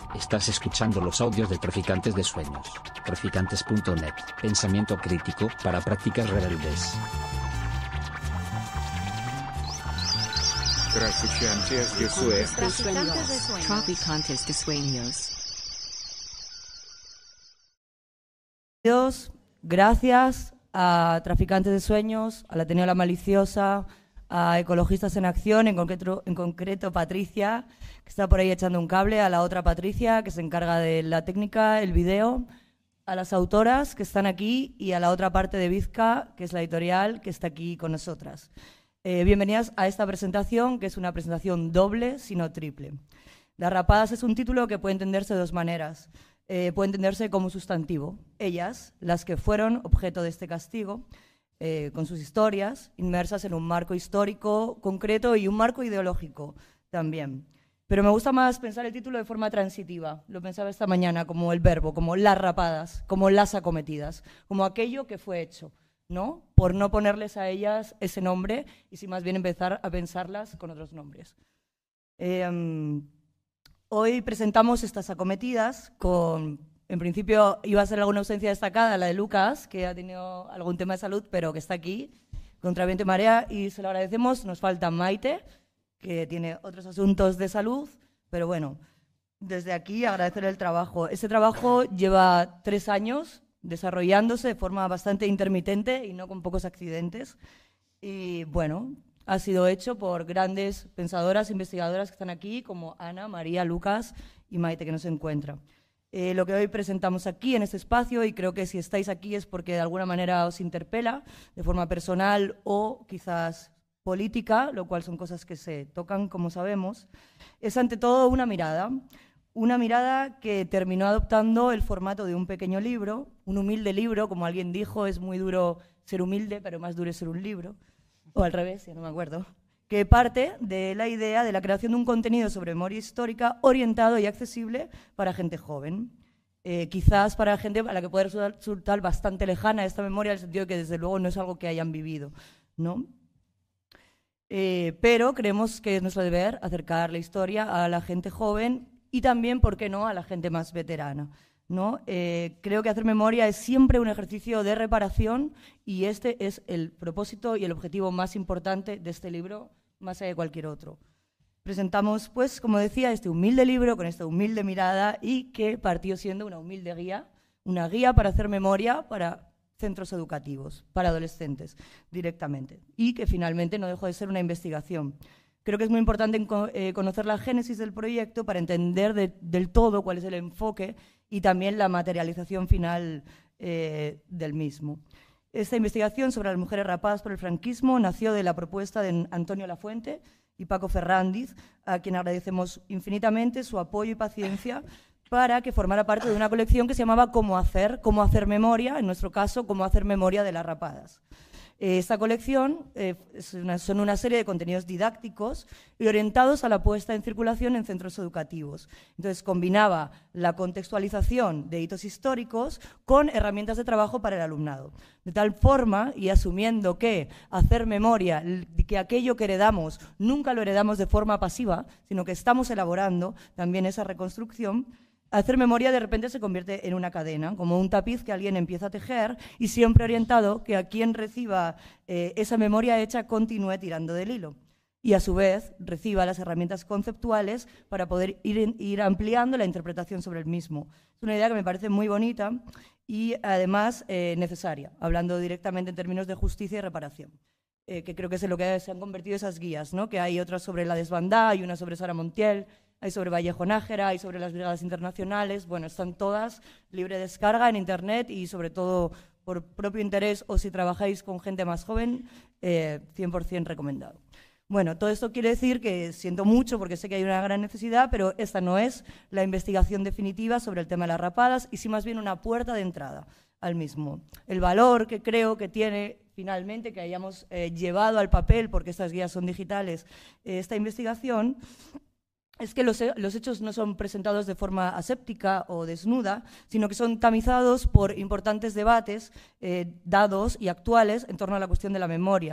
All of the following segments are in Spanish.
Estás escuchando los audios de Traficantes de Sueños. Traficantes.net. Pensamiento crítico para prácticas rebeldes. Traficantes de Sueños. Traficantes de Sueños. Gracias a Traficantes de Sueños, al Ateneo La Maliciosa, a Ecologistas en Acción, en concreto Patricia, que está por ahí echando un cable, a la otra Patricia, que se encarga de la técnica, el vídeo, a las autoras que están aquí y a la otra parte de Vizca, que es la editorial, que está aquí con nosotras. Bienvenidas a esta presentación, que es una presentación doble, sino triple. Las rapadas es un título que puede entenderse de dos maneras. Puede entenderse como sustantivo. Ellas, las que fueron objeto de este castigo, con sus historias, inmersas en un marco histórico concreto y un marco ideológico también. Pero me gusta más pensar el título de forma transitiva. Lo pensaba esta mañana como el verbo, como las rapadas, como las acometidas, como aquello que fue hecho, ¿no? Por no ponerles a ellas ese nombre y sin más bien empezar a pensarlas con otros nombres. Hoy presentamos estas acometidas con, en principio iba a ser alguna ausencia destacada, la de Lucas, que ha tenido algún tema de salud, pero que está aquí, contra viento y marea, y se lo agradecemos. Nos falta Maite, que tiene otros asuntos de salud, pero bueno, desde aquí agradecer el trabajo. Este trabajo lleva 3 años desarrollándose de forma bastante intermitente y no con pocos accidentes, y bueno, ha sido hecho por grandes pensadoras, investigadoras que están aquí, como Ana, María, Lucas y Maite, que nos encuentra. Lo que hoy presentamos aquí en este espacio, y creo que si estáis aquí es porque de alguna manera os interpela, de forma personal o quizás política, lo cual son cosas que se tocan, como sabemos, es ante todo una mirada que terminó adoptando el formato de un pequeño libro, un humilde libro, como alguien dijo, es muy duro ser humilde, pero más duro es ser un libro, o al revés, ya no me acuerdo, que parte de la idea de la creación de un contenido sobre memoria histórica orientado y accesible para gente joven. Quizás para gente a la que puede resultar bastante lejana esta memoria, en el sentido de que desde luego no es algo que hayan vivido, ¿no? Pero creemos que es nuestro deber acercar la historia a la gente joven y también, ¿por qué no?, a la gente más veterana, ¿no? Creo que hacer memoria es siempre un ejercicio de reparación y este es el propósito y el objetivo más importante de este libro, más allá de cualquier otro. Presentamos, pues, como decía, este humilde libro con esta humilde mirada y que partió siendo una humilde guía, una guía para hacer memoria para centros educativos, para adolescentes directamente, y que finalmente no dejó de ser una investigación. Creo que es muy importante conocer la génesis del proyecto para entender del todo cuál es el enfoque y también la materialización final del mismo. Esta investigación sobre las mujeres rapadas por el franquismo nació de la propuesta de Antonio Lafuente y Paco Ferrandiz, a quien agradecemos infinitamente su apoyo y paciencia para que formara parte de una colección que se llamaba Cómo hacer memoria, en nuestro caso, Cómo hacer memoria de las rapadas. Esta colección son una serie de contenidos didácticos y orientados a la puesta en circulación en centros educativos. Entonces, combinaba la contextualización de hitos históricos con herramientas de trabajo para el alumnado. De tal forma, y asumiendo que hacer memoria, que aquello que heredamos, nunca lo heredamos de forma pasiva, sino que estamos elaborando también esa reconstrucción. Hacer memoria de repente se convierte en una cadena, como un tapiz que alguien empieza a tejer y siempre orientado que a quien reciba esa memoria hecha continúe tirando del hilo y a su vez reciba las herramientas conceptuales para poder ir ampliando la interpretación sobre el mismo. Es una idea que me parece muy bonita y además necesaria, hablando directamente en términos de justicia y reparación. Que creo que es en lo que se han convertido esas guías, ¿no? Que hay otras sobre la desbandada, hay una sobre Sara Montiel, hay sobre Vallejo Nájera, hay sobre las brigadas internacionales. Bueno, están todas libre descarga en internet y sobre todo por propio interés o si trabajáis con gente más joven, 100% recomendado. Bueno, todo esto quiere decir que siento mucho porque sé que hay una gran necesidad, pero esta no es la investigación definitiva sobre el tema de las rapadas y sí más bien una puerta de entrada al mismo. El valor que creo que tiene finalmente que hayamos llevado al papel, porque estas guías son digitales, esta investigación, es que los hechos no son presentados de forma aséptica o desnuda, sino que son tamizados por importantes debates dados y actuales en torno a la cuestión de la memoria.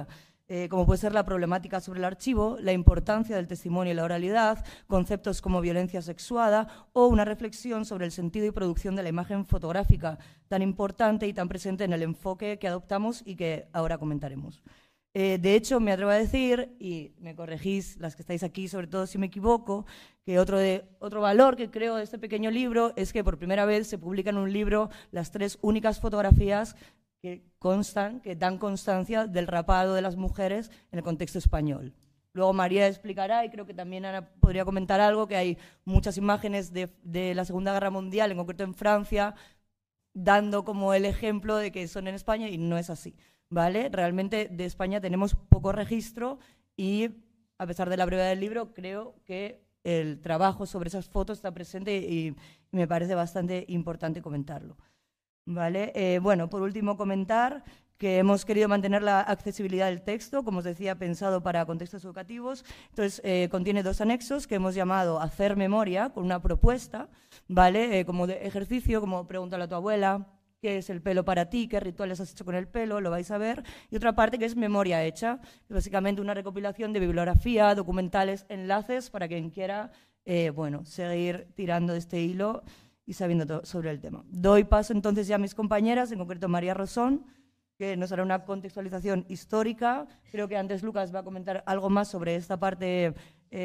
como puede ser la problemática sobre el archivo, la importancia del testimonio y la oralidad, conceptos como violencia sexuada o una reflexión sobre el sentido y producción de la imagen fotográfica, tan importante y tan presente en el enfoque que adoptamos y que ahora comentaremos. De hecho, me atrevo a decir, y me corregís las que estáis aquí, sobre todo si me equivoco, que otro valor que creo de este pequeño libro es que por primera vez se publica en un libro las 3 únicas fotografías que dan constancia del rapado de las mujeres en el contexto español. Luego María explicará, y creo que también Ana podría comentar algo, que hay muchas imágenes de la Segunda Guerra Mundial, en concreto en Francia, dando como el ejemplo de que son en España, y no es así, ¿vale? Realmente de España tenemos poco registro y, a pesar de la brevedad del libro, creo que el trabajo sobre esas fotos está presente y me parece bastante importante comentarlo, ¿vale? Bueno, por último comentar que hemos querido mantener la accesibilidad del texto, como os decía, pensado para contextos educativos. Entonces, contiene 2 anexos que hemos llamado Hacer Memoria, con una propuesta, ¿vale? Como de ejercicio, como pregúntale a tu abuela, ¿qué es el pelo para ti? ¿Qué rituales has hecho con el pelo? Lo vais a ver. Y otra parte que es Memoria Hecha, que básicamente una recopilación de bibliografía, documentales, enlaces, para quien quiera, bueno, seguir tirando de este hilo y sabiendo todo sobre el tema. Doy paso entonces ya a mis compañeras, en concreto María Rosón, que nos hará una contextualización histórica. Creo que antes Lucas va a comentar algo más sobre esta parte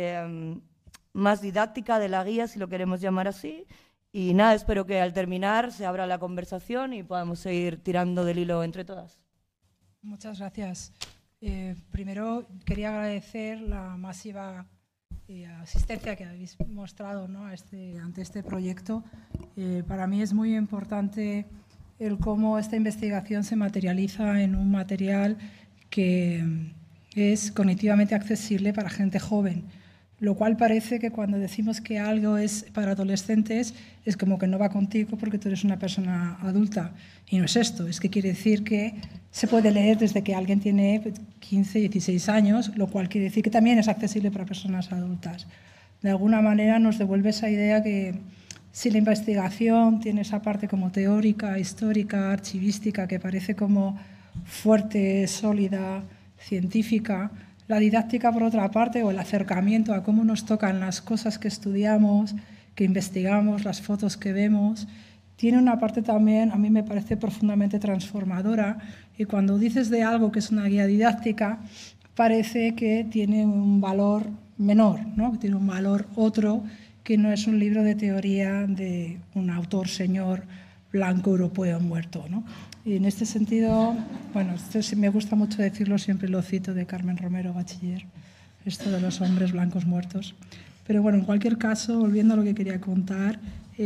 más didáctica de la guía, si lo queremos llamar así. Y nada, espero que al terminar se abra la conversación y podamos seguir tirando del hilo entre todas. Muchas gracias. Primero quería agradecer la masiva asistencia que habéis mostrado, ¿no?, ante este proyecto. Para mí es muy importante el cómo esta investigación se materializa en un material que es cognitivamente accesible para gente joven, lo cual parece que cuando decimos que algo es para adolescentes es como que no va contigo porque tú eres una persona adulta. Y no es esto, es que quiere decir que se puede leer desde que alguien tiene 15, 16 años, lo cual quiere decir que también es accesible para personas adultas. De alguna manera nos devuelve esa idea que si la investigación tiene esa parte como teórica, histórica, archivística, que parece como fuerte, sólida, científica, la didáctica, por otra parte, o el acercamiento a cómo nos tocan las cosas que estudiamos, que investigamos, las fotos que vemos, tiene una parte también, a mí me parece profundamente transformadora, y cuando dices de algo que es una guía didáctica, parece que tiene un valor menor, ¿no?, que tiene un valor otro, que no es un libro de teoría de un autor señor blanco europeo muerto, ¿no? Y en este sentido, bueno, esto sí me gusta mucho decirlo, siempre lo cito, de Carmen Romero, bachiller, esto de los hombres blancos muertos. Pero bueno, en cualquier caso, volviendo a lo que quería contar,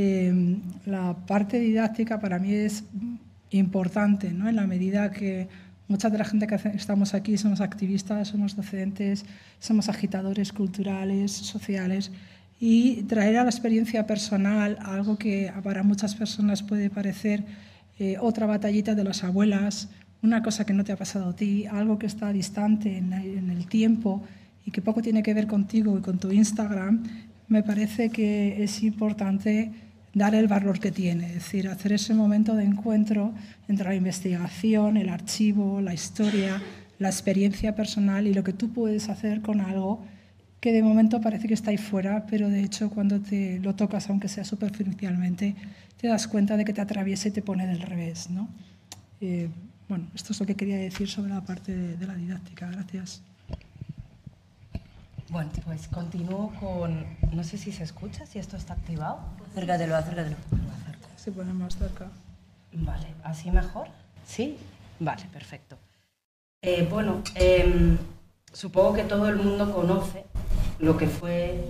la parte didáctica para mí es importante, ¿no?, en la medida que mucha de la gente que estamos aquí somos activistas, somos docentes, somos agitadores culturales, sociales, y traer a la experiencia personal algo que para muchas personas puede parecer otra batallita de las abuelas, una cosa que no te ha pasado a ti, algo que está distante en el tiempo y que poco tiene que ver contigo y con tu Instagram, me parece que es importante dar el valor que tiene, es decir, hacer ese momento de encuentro entre la investigación, el archivo, la historia, la experiencia personal y lo que tú puedes hacer con algo que de momento parece que está ahí fuera, pero de hecho cuando te lo tocas, aunque sea superficialmente, te das cuenta de que te atraviesa y te pone del revés, ¿no? Bueno, esto es lo que quería decir sobre la parte de la didáctica. Gracias. Bueno, pues continúo con... No sé si se escucha, si esto está activado. Acércatelo. Se pone más cerca. Vale, ¿así mejor? ¿Sí? Vale, perfecto. Bueno, supongo que todo el mundo conoce lo que fue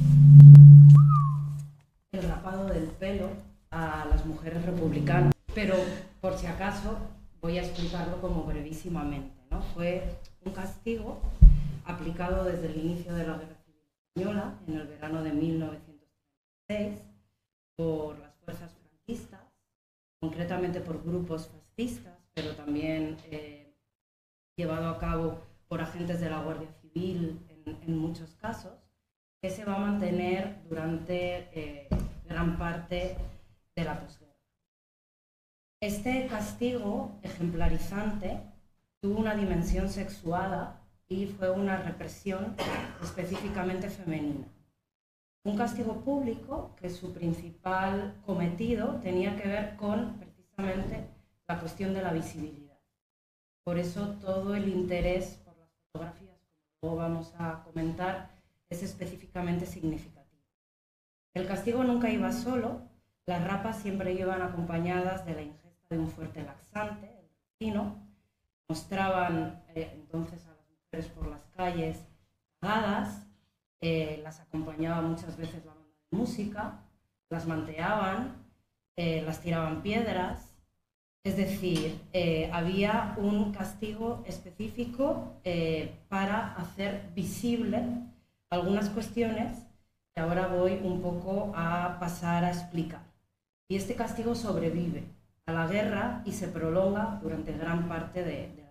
el rapado del pelo a las mujeres republicanas, pero por si acaso voy a explicarlo como brevísimamente, ¿no? Fue un castigo aplicado desde el inicio de la Guerra Civil Española, en el verano de 1936, por las fuerzas franquistas, concretamente por grupos fascistas, pero también llevado a cabo por agentes de la Guardia Civil en muchos casos, que se va a mantener durante gran parte de la posguerra. Este castigo ejemplarizante tuvo una dimensión sexuada y fue una represión específicamente femenina. Un castigo público que su principal cometido tenía que ver con precisamente la cuestión de la visibilidad. Por eso todo el interés por las fotografías, como luego vamos a comentar, es específicamente significativo. El castigo nunca iba solo, las rapas siempre iban acompañadas de la ingesta de un fuerte laxante, el ricino. Mostraban entonces a las mujeres por las calles cagadas, las acompañaba muchas veces la banda de música, las manteaban, las tiraban piedras. Es decir, había un castigo específico para hacer visible algunas cuestiones que ahora voy un poco a pasar a explicar. Y este castigo sobrevive a la guerra y se prolonga durante gran parte de la dictadura.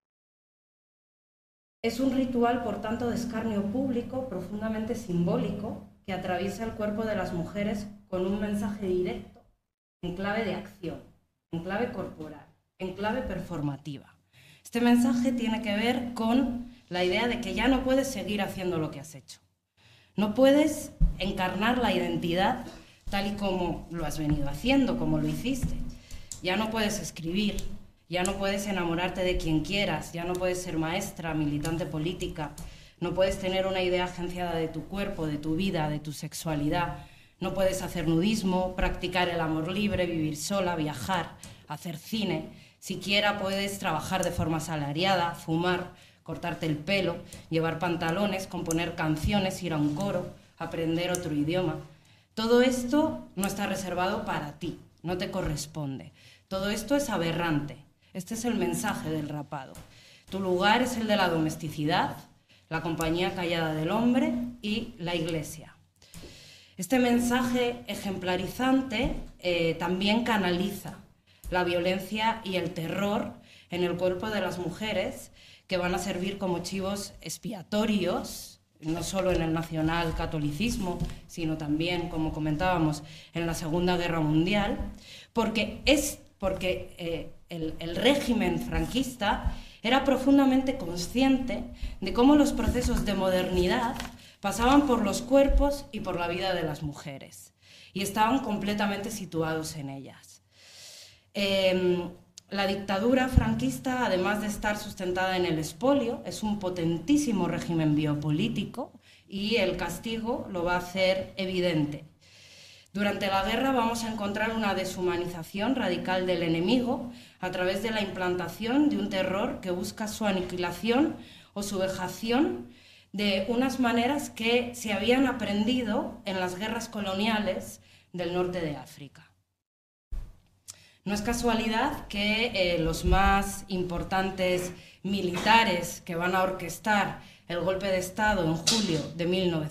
Es un ritual, por tanto, de escarnio público profundamente simbólico que atraviesa el cuerpo de las mujeres con un mensaje directo en clave de acción, en clave corporal, en clave performativa. Este mensaje tiene que ver con la idea de que ya no puedes seguir haciendo lo que has hecho. No puedes encarnar la identidad tal y como lo has venido haciendo, como lo hiciste. Ya no puedes escribir, ya no puedes enamorarte de quien quieras, ya no puedes ser maestra, militante política, no puedes tener una idea agenciada de tu cuerpo, de tu vida, de tu sexualidad, no puedes hacer nudismo, practicar el amor libre, vivir sola, viajar, hacer cine, siquiera puedes trabajar de forma asalariada, fumar, cortarte el pelo, llevar pantalones, componer canciones, ir a un coro, aprender otro idioma. Todo esto no está reservado para ti, no te corresponde. Todo esto es aberrante. Este es el mensaje del rapado. Tu lugar es el de la domesticidad, la compañía callada del hombre y la iglesia. Este mensaje ejemplarizante también canaliza la violencia y el terror en el cuerpo de las mujeres, que van a servir como chivos expiatorios, no solo en el nacionalcatolicismo, sino también, como comentábamos, en la Segunda Guerra Mundial, porque el régimen franquista era profundamente consciente de cómo los procesos de modernidad pasaban por los cuerpos y por la vida de las mujeres, y estaban completamente situados en ellas. La dictadura franquista, además de estar sustentada en el expolio, es un potentísimo régimen biopolítico y el castigo lo va a hacer evidente. Durante la guerra vamos a encontrar una deshumanización radical del enemigo a través de la implantación de un terror que busca su aniquilación o su vejación de unas maneras que se habían aprendido en las guerras coloniales del norte de África. No es casualidad que los más importantes militares que van a orquestar el golpe de Estado en julio de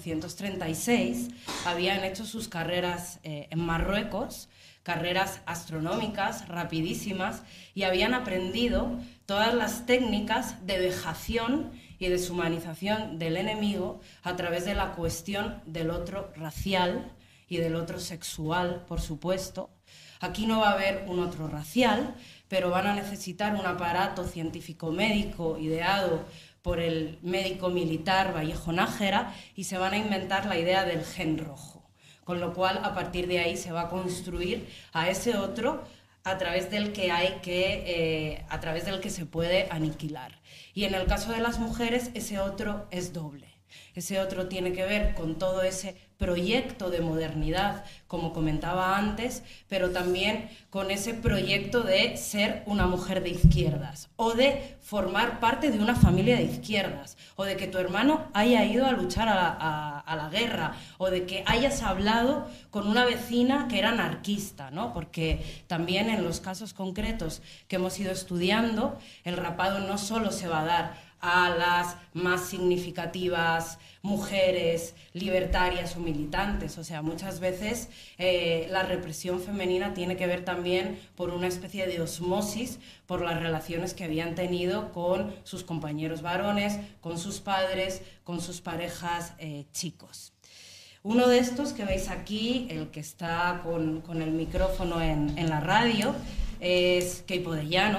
1936 habían hecho sus carreras en Marruecos, carreras astronómicas, rapidísimas, y habían aprendido todas las técnicas de vejación y deshumanización del enemigo a través de la cuestión del otro racial y del otro sexual, por supuesto. Aquí no va a haber un otro racial, pero van a necesitar un aparato científico-médico ideado por el médico militar Vallejo Nájera y se van a inventar la idea del gen rojo. Con lo cual, a partir de ahí se va a construir a ese otro a través del que se puede aniquilar. Y en el caso de las mujeres, ese otro es doble. Ese otro tiene que ver con todo ese proyecto de modernidad, como comentaba antes, pero también con ese proyecto de ser una mujer de izquierdas o de formar parte de una familia de izquierdas o de que tu hermano haya ido a luchar a la guerra o de que hayas hablado con una vecina que era anarquista, ¿no? Porque también en los casos concretos que hemos ido estudiando, el rapado no solo se va a dar a las más significativas mujeres libertarias o militantes. O sea, muchas veces la represión femenina tiene que ver también por una especie de osmosis por las relaciones que habían tenido con sus compañeros varones, con sus padres, con sus parejas chicos. Uno de estos que veis aquí, el que está con el micrófono en la radio, es Keipo de Llano,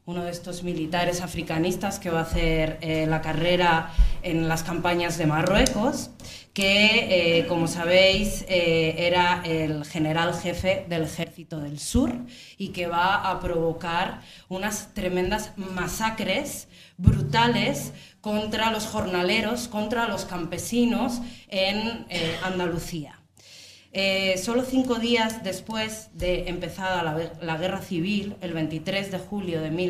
uno de estos militares africanistas que va a hacer la carrera en las campañas de Marruecos, que, como sabéis, era el general jefe del Ejército del Sur y que va a provocar unas tremendas masacres brutales contra los jornaleros, contra los campesinos en Andalucía. Solo 5 días después de empezada la guerra civil, el 23 de julio de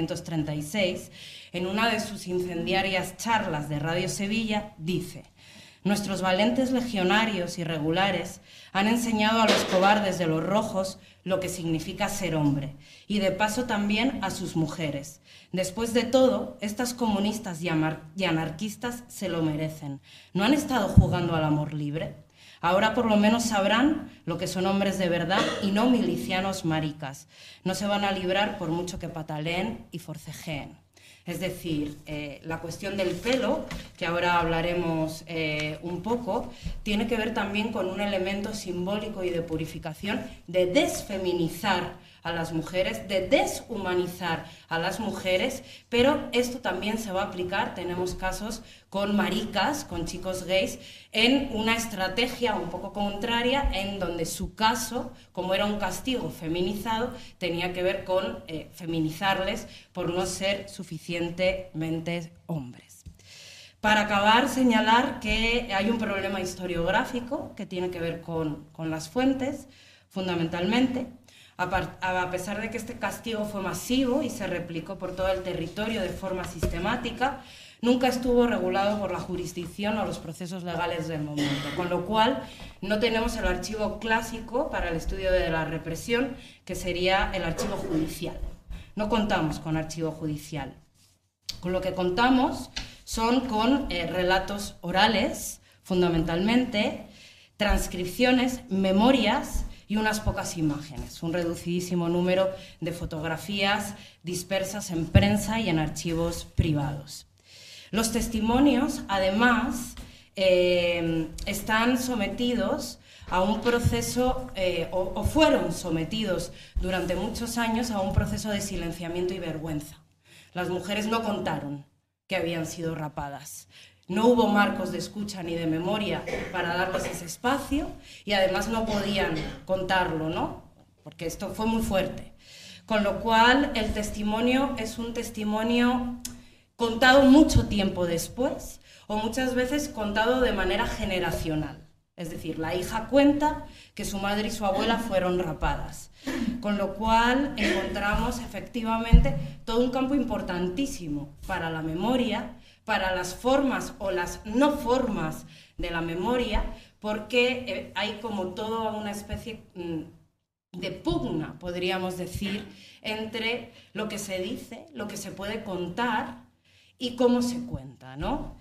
1936, en una de sus incendiarias charlas de Radio Sevilla, dice: «Nuestros valentes legionarios y regulares han enseñado a los cobardes de los rojos lo que significa ser hombre, y de paso también a sus mujeres. Después de todo, estas comunistas y anarquistas se lo merecen. ¿No han estado jugando al amor libre? Ahora por lo menos sabrán lo que son hombres de verdad y no milicianos maricas. No se van a librar por mucho que pataleen y forcejeen». Es decir, la cuestión del pelo, que ahora hablaremos un poco, tiene que ver también con un elemento simbólico y de purificación, de desfeminizar a las mujeres, de deshumanizar a las mujeres, pero esto también se va a aplicar, tenemos casos con maricas, con chicos gays, en una estrategia un poco contraria, en donde su caso, como era un castigo feminizado, tenía que ver con feminizarles por no ser suficientemente hombres. Para acabar, señalar que hay un problema historiográfico que tiene que ver con las fuentes, fundamentalmente. A pesar de que este castigo fue masivo y se replicó por todo el territorio de forma sistemática, nunca estuvo regulado por la jurisdicción o los procesos legales del momento, con lo cual no tenemos el archivo clásico para el estudio de la represión, que sería el archivo judicial. No contamos con archivo judicial. Con lo que contamos son con relatos orales, fundamentalmente, transcripciones, memorias y unas pocas imágenes, un reducidísimo número de fotografías dispersas en prensa y en archivos privados. Los testimonios, además, están sometidos a un proceso, o fueron sometidos durante muchos años a un proceso de silenciamiento y vergüenza. Las mujeres no contaron que habían sido rapadas. No hubo marcos de escucha ni de memoria para darles ese espacio y además no podían contarlo, ¿no? Porque esto fue muy fuerte. Con lo cual el testimonio es un testimonio contado mucho tiempo después o muchas veces contado de manera generacional. Es decir, la hija cuenta que su madre y su abuela fueron rapadas. Con lo cual encontramos efectivamente todo un campo importantísimo para la memoria, para las formas o las no formas de la memoria, porque hay como toda una especie de pugna, podríamos decir, entre lo que se dice, lo que se puede contar y cómo se cuenta, ¿no?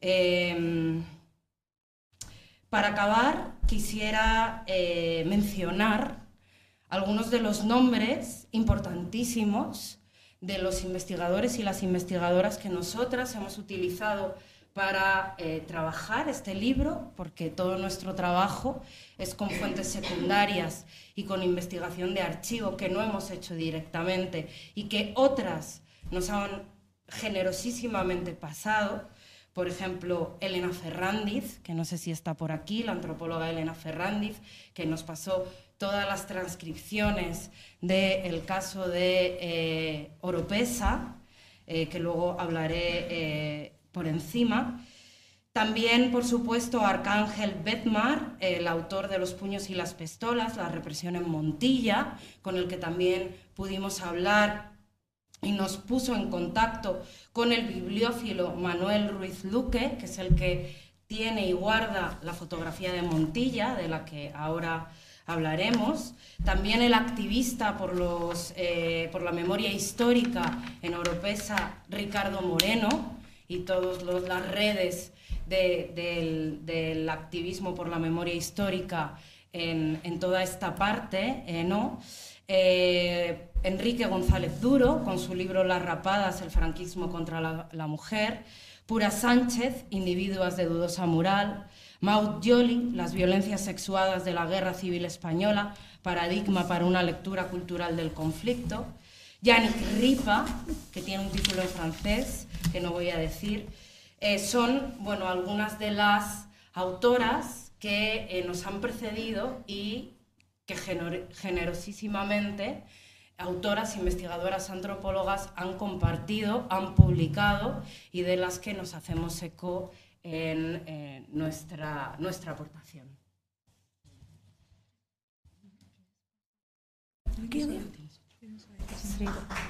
Para acabar, quisiera mencionar algunos de los nombres importantísimos de los investigadores y las investigadoras que nosotras hemos utilizado para trabajar este libro, porque todo nuestro trabajo es con fuentes secundarias y con investigación de archivo que no hemos hecho directamente y que otras nos han generosísimamente pasado. Por ejemplo, Elena Ferrandiz, que no sé si está por aquí, la antropóloga Elena Ferrandiz, que nos pasó todas las transcripciones del caso de Oropesa, que luego hablaré por encima. También, por supuesto, Arcángel Bedmar, el autor de Los puños y las pistolas, la represión en Montilla, con el que también pudimos hablar y nos puso en contacto con el bibliófilo Manuel Ruiz Luque, que es el que tiene y guarda la fotografía de Montilla, de la que ahora hablaremos. También el activista por la memoria histórica en Oropesa, Ricardo Moreno, y todas las redes del activismo por la memoria histórica en toda esta parte, ¿no? Enrique González Duro, con su libro Las rapadas, el franquismo contra la mujer. Pura Sánchez, Individuas de dudosa moral. Maud Joly, Las violencias sexuadas de la Guerra Civil Española, paradigma para una lectura cultural del conflicto. Yannick Ripa, que tiene un título en francés, que no voy a decir, son, bueno, algunas de las autoras que nos han precedido y que generosísimamente autoras, investigadoras, antropólogas han compartido, han publicado y de las que nos hacemos eco en nuestra aportación. Sí.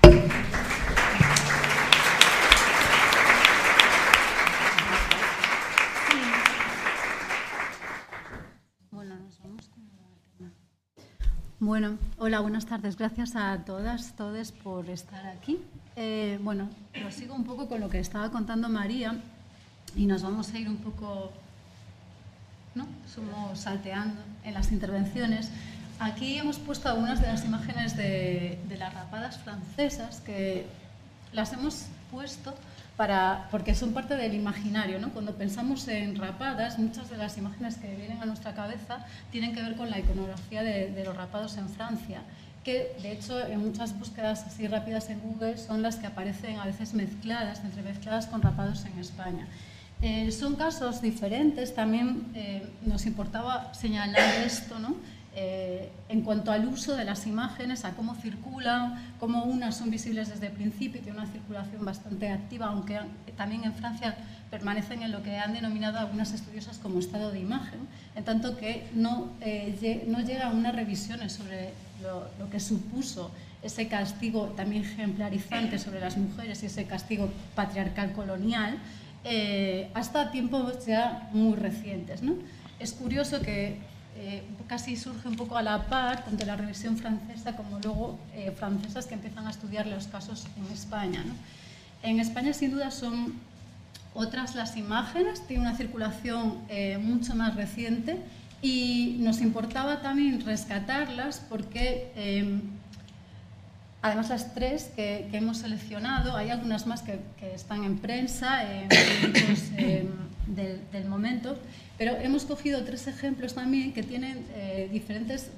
Bueno, hola, buenas tardes. Gracias a todas, todos por estar aquí. Bueno, prosigo un poco con lo que estaba contando María y nos vamos a ir un poco, ¿no? Somos salteando en las intervenciones. Aquí hemos puesto algunas de las imágenes de las rapadas francesas, que las hemos puesto porque son parte del imaginario, ¿no? Cuando pensamos en rapadas, muchas de las imágenes que vienen a nuestra cabeza tienen que ver con la iconografía de los rapados en Francia, que de hecho en muchas búsquedas así rápidas en Google son las que aparecen a veces entremezcladas con rapados en España. Son casos diferentes, también nos importaba señalar esto, ¿no? En cuanto al uso de las imágenes, a cómo circulan, cómo unas son visibles desde el principio y tienen una circulación bastante activa, aunque también en Francia permanecen en lo que han denominado algunas estudiosas como estado de imagen, en tanto que no llega a unas revisiones sobre lo que supuso ese castigo también ejemplarizante sobre las mujeres y ese castigo patriarcal colonial hasta tiempos ya muy recientes, ¿no? Es curioso que casi surge un poco a la par, tanto la revisión francesa como luego francesas que empiezan a estudiar los casos en España, ¿no? En España, sin duda, son otras las imágenes, tiene una circulación mucho más reciente y nos importaba también rescatarlas porque, además, las tres que hemos seleccionado, hay algunas más que están en prensa, en periódicos del momento, pero hemos cogido tres ejemplos también que tienen diferentes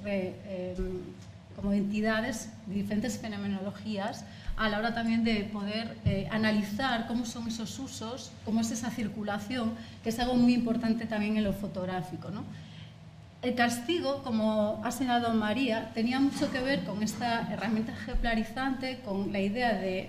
como entidades, diferentes fenomenologías, a la hora también de poder analizar cómo son esos usos, cómo es esa circulación, que es algo muy importante también en lo fotográfico, ¿no? El castigo, como ha señalado María, tenía mucho que ver con esta herramienta ejemplarizante, con la idea de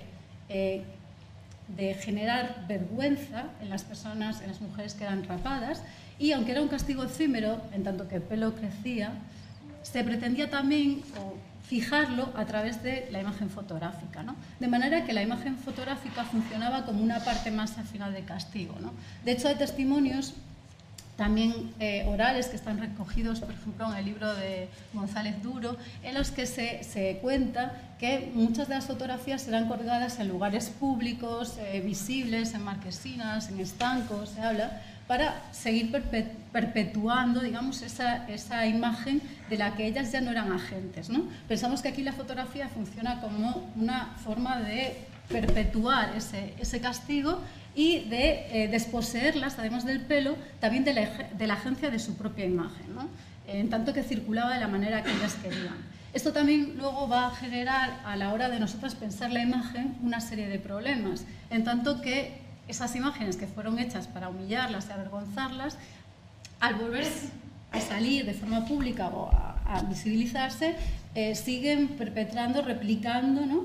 generar vergüenza en las personas, en las mujeres que eran rapadas, y aunque era un castigo efímero, en tanto que el pelo crecía, se pretendía también fijarlo a través de la imagen fotográfica, ¿no? De manera que la imagen fotográfica funcionaba como una parte más al final del castigo, ¿no? De hecho, hay testimonios también orales que están recogidos, por ejemplo, en el libro de González Duro, en los que se cuenta que muchas de las fotografías eran colgadas en lugares públicos, visibles, en marquesinas, en estancos, se habla, para seguir perpetuando, digamos, esa imagen de la que ellas ya no eran agentes, ¿no? Pensamos que aquí la fotografía funciona como una forma de perpetuar ese castigo y de desposeerlas, además del pelo, también de la agencia de su propia imagen, ¿no? En tanto que circulaba de la manera que ellas querían. Esto también luego va a generar, a la hora de nosotras pensar la imagen, una serie de problemas, en tanto que esas imágenes que fueron hechas para humillarlas y avergonzarlas, al volver a salir de forma pública o a visibilizarse, siguen perpetrando, replicando, ¿no?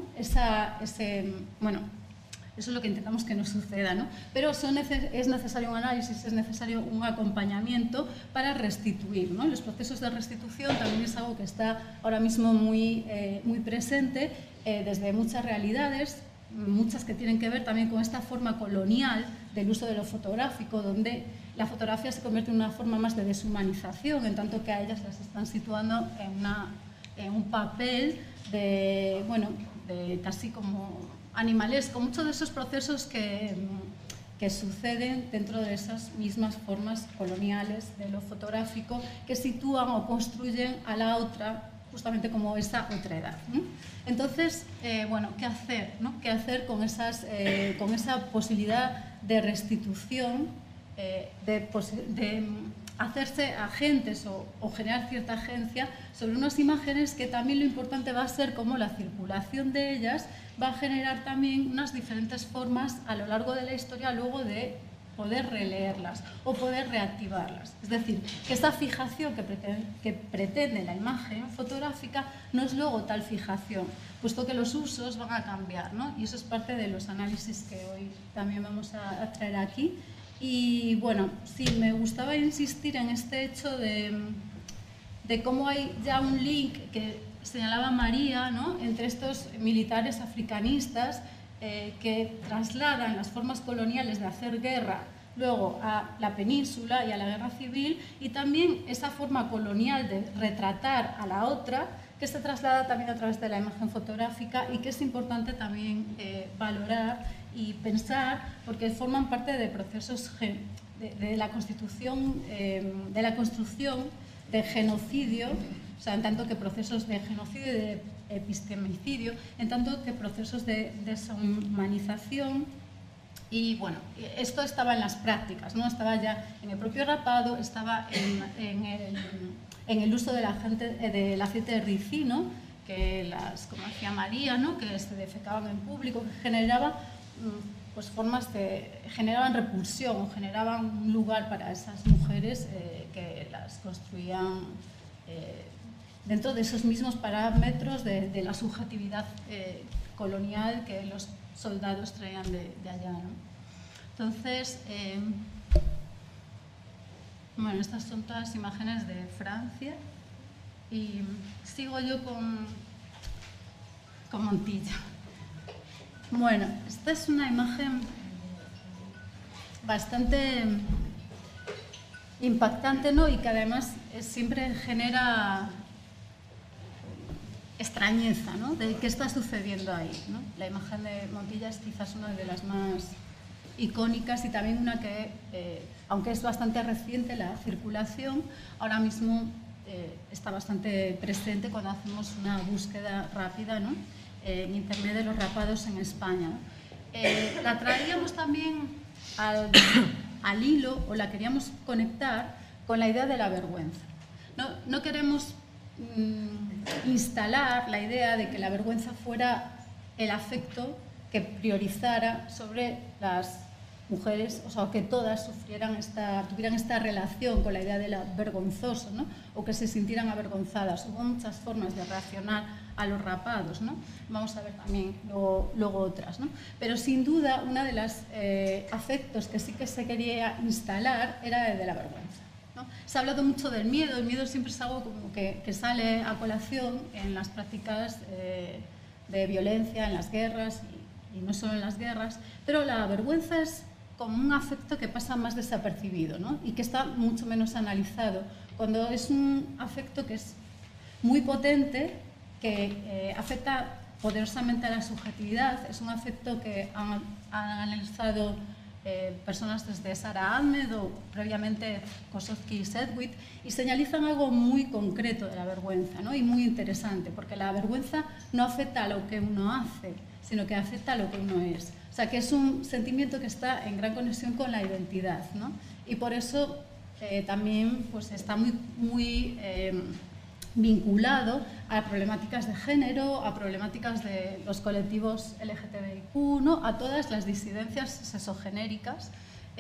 Bueno, eso es lo que intentamos que no suceda, ¿no? Pero es necesario un análisis, es necesario un acompañamiento para restituir, ¿no? Los procesos de restitución también es algo que está ahora mismo muy presente desde muchas realidades, muchas que tienen que ver también con esta forma colonial del uso de lo fotográfico, donde la fotografía se convierte en una forma más de deshumanización, en tanto que a ellas las están situando en un papel de casi como animalesco, muchos de esos procesos que suceden dentro de esas mismas formas coloniales de lo fotográfico que sitúan o construyen a la otra justamente como esa otra edad, ¿no? Entonces, bueno, ¿qué hacer, ¿no? ¿Qué hacer con con esa posibilidad de restitución, de hacerse agentes o generar cierta agencia sobre unas imágenes que también lo importante va a ser cómo la circulación de ellas va a generar también unas diferentes formas a lo largo de la historia luego de poder releerlas o poder reactivarlas. Es decir, que esa fijación que pretende la imagen fotográfica no es luego tal fijación, puesto que los usos van a cambiar, ¿no? Y eso es parte de los análisis que hoy también vamos a traer aquí. Y bueno, sí, me gustaba insistir en este hecho de cómo hay ya un link que señalaba María, ¿no?, entre estos militares africanistas que trasladan las formas coloniales de hacer guerra luego a la península y a la guerra civil, y también esa forma colonial de retratar a la otra que se traslada también a través de la imagen fotográfica y que es importante también valorar y pensar porque forman parte de procesos de la constitución, de la construcción de genocidio, o sea, en tanto que procesos de genocidio y de epistemicidio, en tanto que procesos de deshumanización. Y bueno, esto estaba en las prácticas, ¿no? Estaba ya en el propio rapado, estaba en el uso del aceite de ricino, que como decía María, ¿no?, que se defecaban en público, que generaba pues formas generaban repulsión o generaban un lugar para esas mujeres que las construían dentro de esos mismos parámetros de la subjetividad colonial que los soldados traían de allá, ¿no? Entonces, bueno, estas son todas imágenes de Francia y sigo yo con Montilla. Bueno, esta es una imagen bastante impactante, ¿no?, y que además siempre genera extrañeza, ¿no?, de qué está sucediendo ahí, ¿no? La imagen de Montilla es quizás una de las más icónicas y también una que, aunque es bastante reciente la circulación, ahora mismo está bastante presente cuando hacemos una búsqueda rápida, ¿no?, en Internet de los rapados en España. La traíamos también al hilo, o la queríamos conectar con la idea de la vergüenza. No queremos instalar la idea de que la vergüenza fuera el afecto que priorizara sobre las mujeres, o sea, que todas tuvieran esta relación con la idea de lo vergonzoso, ¿no?, o que se sintieran avergonzadas. Hubo muchas formas de reaccionar a los rapados, ¿no? Vamos a ver también luego otras, ¿no? Pero sin duda, uno de los afectos que sí que se quería instalar era el de la vergüenza, ¿no? Se ha hablado mucho del miedo. El miedo siempre es algo como que sale a colación en las prácticas de violencia, en las guerras, y no solo en las guerras, pero la vergüenza es como un afecto que pasa más desapercibido, ¿no?, y que está mucho menos analizado, cuando es un afecto que es muy potente, que afecta poderosamente a la subjetividad. Es un afecto que han analizado personas desde Sara Ahmed o previamente Kosowski y Sedgwick, y señalizan algo muy concreto de la vergüenza, ¿no?, y muy interesante, porque la vergüenza no afecta a lo que uno hace, sino que afecta a lo que uno es. O sea, que es un sentimiento que está en gran conexión con la identidad, ¿no? Y por eso también pues, está muy vinculado a problemáticas de género, a problemáticas de los colectivos LGTBIQ, ¿no?, a todas las disidencias sexogenéricas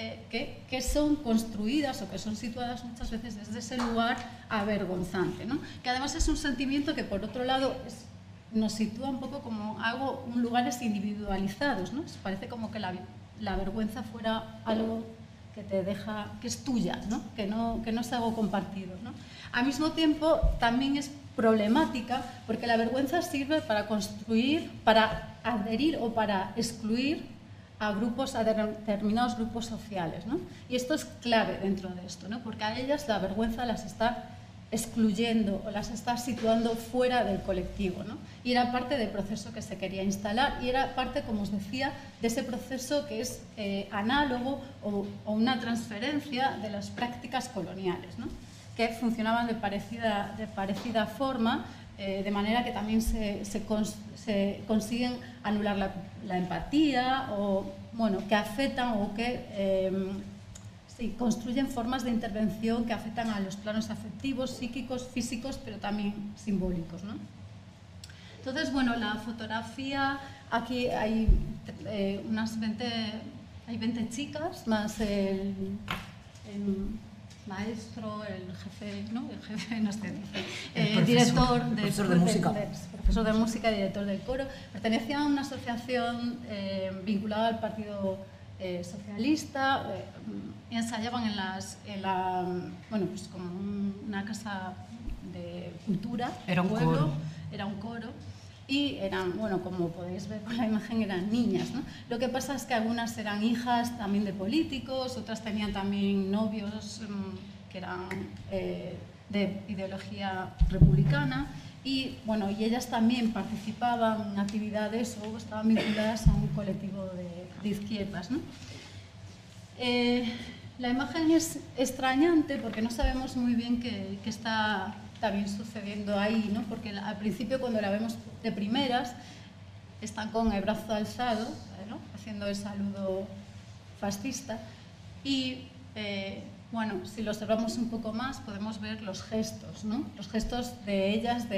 que son construidas o que son situadas muchas veces desde ese lugar avergonzante, ¿no?, que además es un sentimiento que, por otro lado, nos sitúa un poco como lugares individualizados, ¿no? Parece como que la vergüenza fuera algo que te deja, que es tuya, ¿no?, que no es algo compartido, ¿no? Al mismo tiempo, también es problemática porque la vergüenza sirve para construir, para adherir o para excluir a determinados grupos sociales, ¿no? Y esto es clave dentro de esto, ¿no?, porque a ellas la vergüenza las está excluyendo o las está situando fuera del colectivo, ¿no? Y era parte del proceso que se quería instalar y era parte, como os decía, de ese proceso que es análogo o una transferencia de las prácticas coloniales, ¿no?, que funcionaban de parecida forma, de manera que también se consiguen anular la empatía o, bueno, que afectan o que sí, construyen formas de intervención que afectan a los planos afectivos, psíquicos, físicos, pero también simbólicos, ¿no? Entonces, bueno, la fotografía, aquí hay unas 20 chicas, más el maestro, el jefe, ¿no? El jefe, no sé, director profesor de música. Profesor de música y director del coro. Pertenecía a una asociación vinculada al Partido Socialista. Ensayaban bueno, pues como una casa de cultura. Era un coro. Era un coro. Y eran, bueno, como podéis ver con la imagen, eran niñas, ¿no? Lo que pasa es que algunas eran hijas también de políticos, otras tenían también novios que eran de ideología republicana y, bueno, y ellas también participaban en actividades o estaban vinculadas a un colectivo de izquierdas, ¿no? La imagen es extrañante porque no sabemos muy bien qué está también sucediendo ahí, ¿no? Porque al principio, cuando la vemos de primeras, están con el brazo alzado, ¿no? Haciendo el saludo fascista y, bueno, si lo observamos un poco más, podemos ver los gestos, ¿no? Los gestos de ellas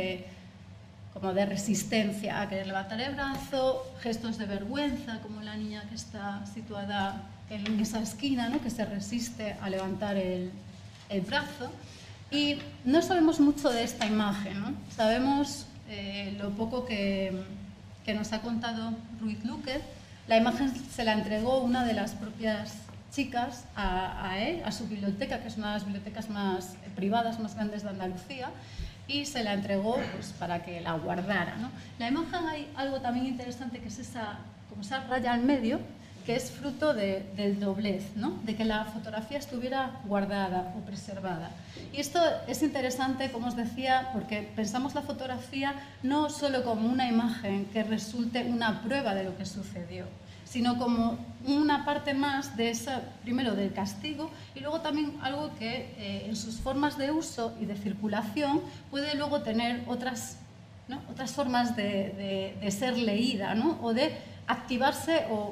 como de resistencia a querer levantar el brazo, gestos de vergüenza, como la niña que está situada en esa esquina, ¿no? Que se resiste a levantar el brazo. Y no sabemos mucho de esta imagen, ¿no? Sabemos lo poco que nos ha contado Ruiz Luque. La imagen se la entregó una de las propias chicas a él, a su biblioteca, que es una de las bibliotecas más privadas, más grandes de Andalucía, y se la entregó pues, para que la guardara, ¿no? La imagen, hay algo también interesante, que es esa raya al medio, que es fruto del doblez, ¿no? De que la fotografía estuviera guardada o preservada. Y esto es interesante, como os decía, porque pensamos la fotografía no solo como una imagen que resulte una prueba de lo que sucedió, sino como una parte más de esa, primero del castigo, y luego también algo que en sus formas de uso y de circulación puede luego tener otras, ¿no? Otras formas de ser leída, ¿no? O de activarse o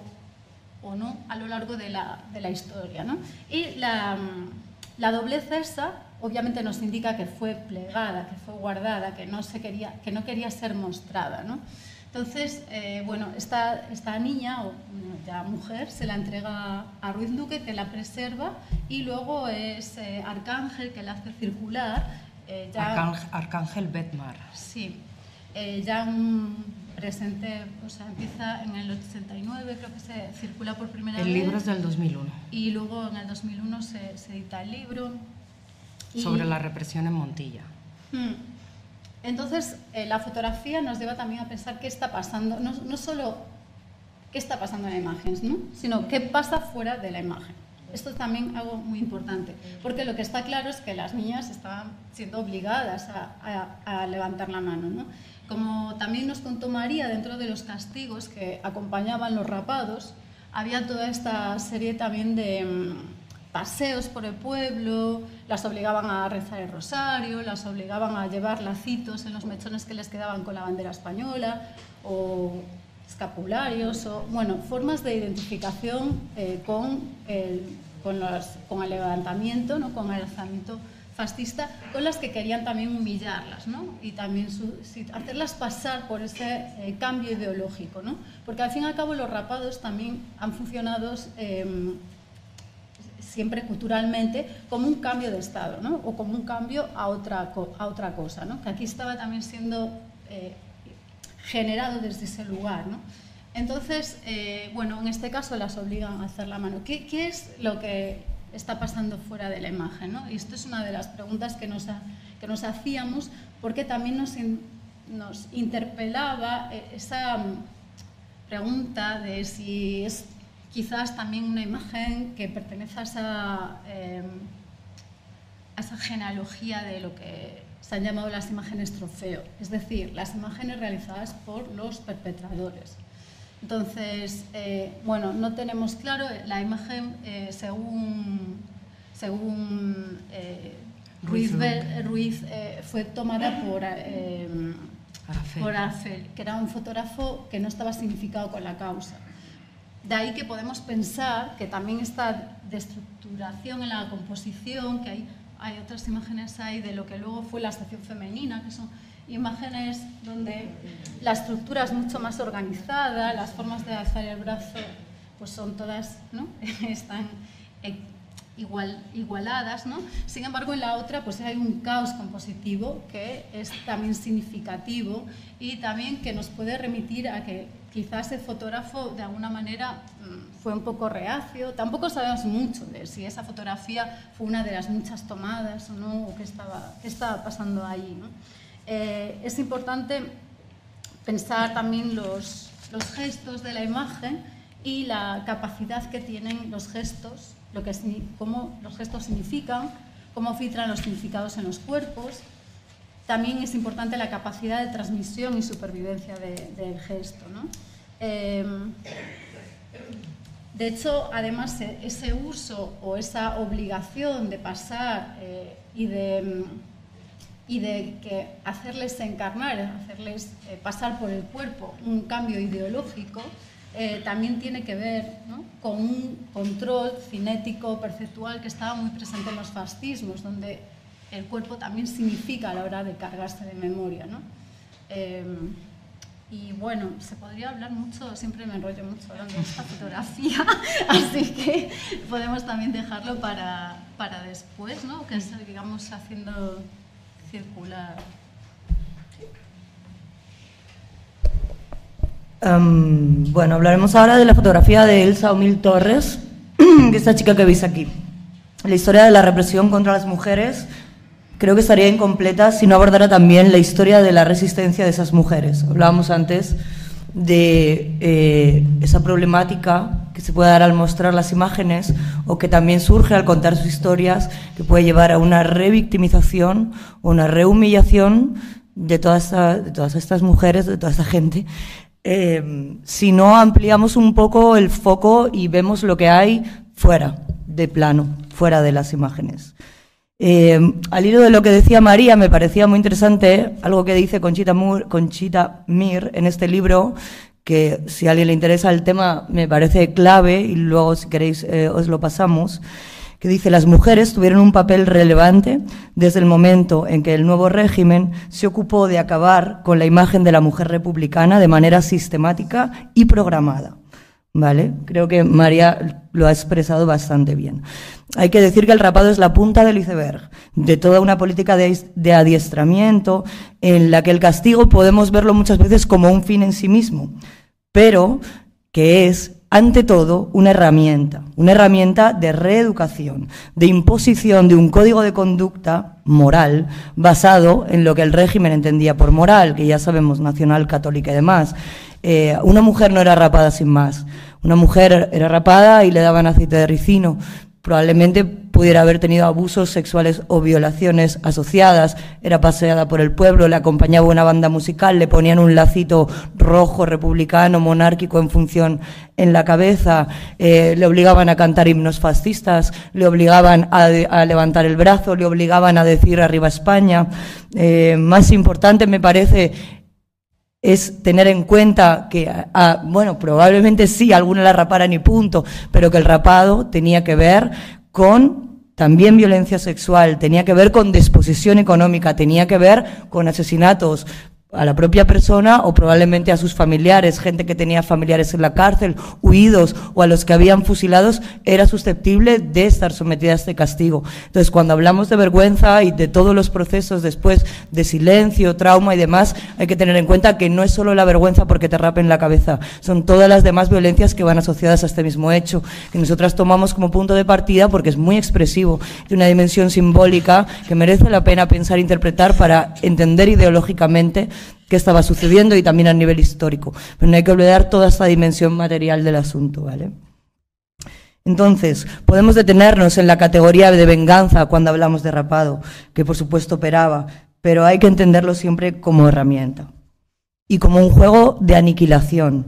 no a lo largo de la historia, ¿no? Y la doblez esa obviamente nos indica que fue plegada, que fue guardada, que no quería ser mostrada, ¿no? Entonces, bueno, esta niña o ya mujer se la entrega a Ruiz Luque, que la preserva, y luego es Arcángel, que la hace circular. Arcángel Bedmar. Sí, ya presente, o sea, empieza en el 89, creo que se circula por primera vez. El libro es del 2001. Y luego en el 2001 se edita el libro. Sobre la represión en Montilla. Entonces, la fotografía nos lleva también a pensar qué está pasando, no solo qué está pasando en la imagen, ¿no? Sino qué pasa fuera de la imagen. Esto es también algo muy importante, porque lo que está claro es que las niñas estaban siendo obligadas a levantar la mano, ¿no? Como también nos contó María, dentro de los castigos que acompañaban los rapados, había toda esta serie también de paseos por el pueblo, las obligaban a rezar el rosario, las obligaban a llevar lacitos en los mechones que les quedaban con la bandera española, o escapularios, o bueno, formas de identificación con el levantamiento, ¿no? Con el alzamiento fascista, con las que querían también humillarlas, ¿no? Y también hacerlas pasar por ese cambio ideológico, ¿no? Porque al fin y al cabo los rapados también han funcionado siempre culturalmente como un cambio de estado, ¿no? O como un cambio a otra cosa, ¿no? Que aquí estaba también siendo generado desde ese lugar, ¿no? Entonces, bueno, en este caso las obligan a hacer la mano. ¿Qué es lo que está pasando fuera de la imagen, ¿no? Y esto es una de las preguntas que nos hacíamos, porque también nos interpelaba esa pregunta de si es quizás también una imagen que pertenece a esa genealogía de lo que se han llamado las imágenes trofeo, es decir, las imágenes realizadas por los perpetradores. Entonces, bueno, no tenemos claro, la imagen, según Ruiz fue tomada por Arafel, que era un fotógrafo que no estaba significado con la causa. De ahí que podemos pensar que también esta destructuración en la composición, que hay otras imágenes ahí de lo que luego fue la estación femenina, que son imágenes donde la estructura es mucho más organizada, las formas de alzar el brazo pues son todas, ¿no? Están igualadas, ¿no? Sin embargo, en la otra pues hay un caos compositivo que es también significativo y también que nos puede remitir a que quizás el fotógrafo de alguna manera fue un poco reacio. Tampoco sabemos mucho de si esa fotografía fue una de las muchas tomadas o no, o qué estaba pasando ahí, ¿no? Es importante pensar también los gestos de la imagen y la capacidad que tienen los gestos, cómo los gestos significan, cómo filtran los significados en los cuerpos. También es importante la capacidad de transmisión y supervivencia del gesto, ¿no? De hecho, además, ese uso o esa obligación de pasar y de que hacerles encarnar, hacerles pasar por el cuerpo un cambio ideológico, también tiene que ver, ¿no?, con un control cinético, perceptual, que estaba muy presente en los fascismos, donde el cuerpo también significa a la hora de cargarse de memoria, ¿no? Y bueno, se podría hablar mucho, siempre me enrollo mucho hablando de esta fotografía, así que podemos también dejarlo para después, ¿no?, que sigamos haciendo circular. Bueno, hablaremos ahora de la fotografía de Elsa O'Neill Torres, que es esta chica que veis aquí. La historia de la represión contra las mujeres creo que estaría incompleta si no abordara también la historia de la resistencia de esas mujeres. Hablábamos antes de esa problemática que se puede dar al mostrar las imágenes o que también surge al contar sus historias, que puede llevar a una revictimización o una rehumillación de todas estas mujeres, de toda esta gente, si no ampliamos un poco el foco y vemos lo que hay fuera de plano, fuera de las imágenes. Al hilo de lo que decía María, me parecía muy interesante algo que dice Conchita Mir en este libro, que si a alguien le interesa el tema me parece clave, y luego si queréis os lo pasamos, que dice: las mujeres tuvieron un papel relevante desde el momento en que el nuevo régimen se ocupó de acabar con la imagen de la mujer republicana de manera sistemática y programada. ¿Vale? Creo que María lo ha expresado bastante bien. Hay que decir que el rapado es la punta del iceberg de toda una política de adiestramiento en la que el castigo podemos verlo muchas veces como un fin en sí mismo, pero que es, ante todo, una herramienta de reeducación, de imposición de un código de conducta moral basado en lo que el régimen entendía por moral, que ya sabemos, nacional, católica y demás. Una mujer no era rapada sin más. Una mujer era rapada y le daban aceite de ricino. Probablemente pudiera haber tenido abusos sexuales o violaciones asociadas, era paseada por el pueblo, le acompañaba una banda musical, le ponían un lacito rojo, republicano, monárquico en función en la cabeza, le obligaban a cantar himnos fascistas, le obligaban a levantar el brazo, le obligaban a decir arriba España. Más importante me parece es tener en cuenta que, bueno, probablemente sí, alguna la raparan y punto, pero que el rapado tenía que ver con también violencia sexual, tenía que ver con disposición económica, tenía que ver con asesinatos a la propia persona o probablemente a sus familiares, gente que tenía familiares en la cárcel, huidos, o a los que habían fusilados, era susceptible de estar sometida a este castigo. Entonces, cuando hablamos de vergüenza y de todos los procesos después de silencio, trauma y demás, hay que tener en cuenta que no es solo la vergüenza porque te rapen la cabeza, son todas las demás violencias que van asociadas a este mismo hecho, que nosotras tomamos como punto de partida porque es muy expresivo, de una dimensión simbólica que merece la pena pensar e interpretar para entender ideológicamente qué estaba sucediendo y también a nivel histórico. Pero no hay que olvidar toda esta dimensión material del asunto, ¿vale? Entonces, podemos detenernos en la categoría de venganza cuando hablamos de rapado, que por supuesto operaba, pero hay que entenderlo siempre como herramienta y como un juego de aniquilación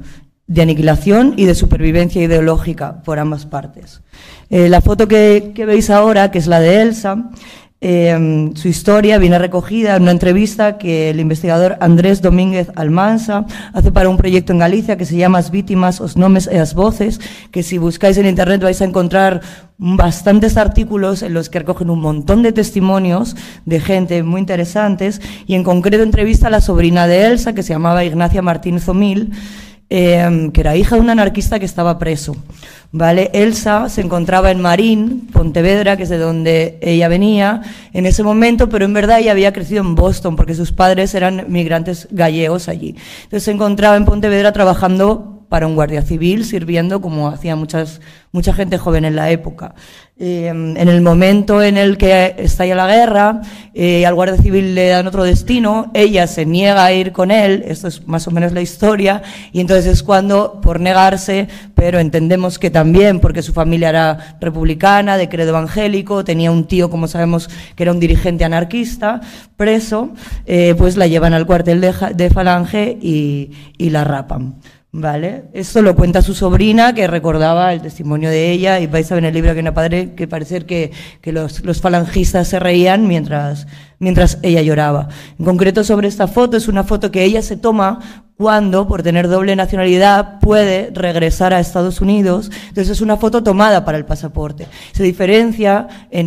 y de supervivencia ideológica por ambas partes. La foto que veis ahora, que es la de Elsa, Su historia viene recogida en una entrevista que el investigador Andrés Domínguez Almansa hace para un proyecto en Galicia que se llama As vítimas, os nomes e as voces, que si buscáis en internet vais a encontrar bastantes artículos en los que recogen un montón de testimonios de gente muy interesantes, y en concreto entrevista a la sobrina de Elsa, que se llamaba Ignacia Martínez Omil, que era hija de un anarquista que estaba preso, ¿vale? Elsa se encontraba en Marín, Pontevedra, que es de donde ella venía en ese momento, pero en verdad ella había crecido en Boston porque sus padres eran migrantes gallegos allí. Entonces se encontraba en Pontevedra trabajando para un guardia civil, sirviendo como hacía mucha gente joven en la época. En el momento en el que estalla la guerra, al guardia civil le dan otro destino, ella se niega a ir con él, esto es más o menos la historia, y entonces es cuando, por negarse, pero entendemos que también porque su familia era republicana, de credo evangélico, tenía un tío, como sabemos, que era un dirigente anarquista, preso, pues la llevan al cuartel de Falange y la rapan. Vale, esto lo cuenta su sobrina, que recordaba el testimonio de ella, y vais a ver en el libro que parece que los falangistas se reían mientras ella lloraba. En concreto, sobre esta foto, es una foto que ella se toma cuando, por tener doble nacionalidad, puede regresar a Estados Unidos. Entonces es una foto tomada para el pasaporte. Se diferencia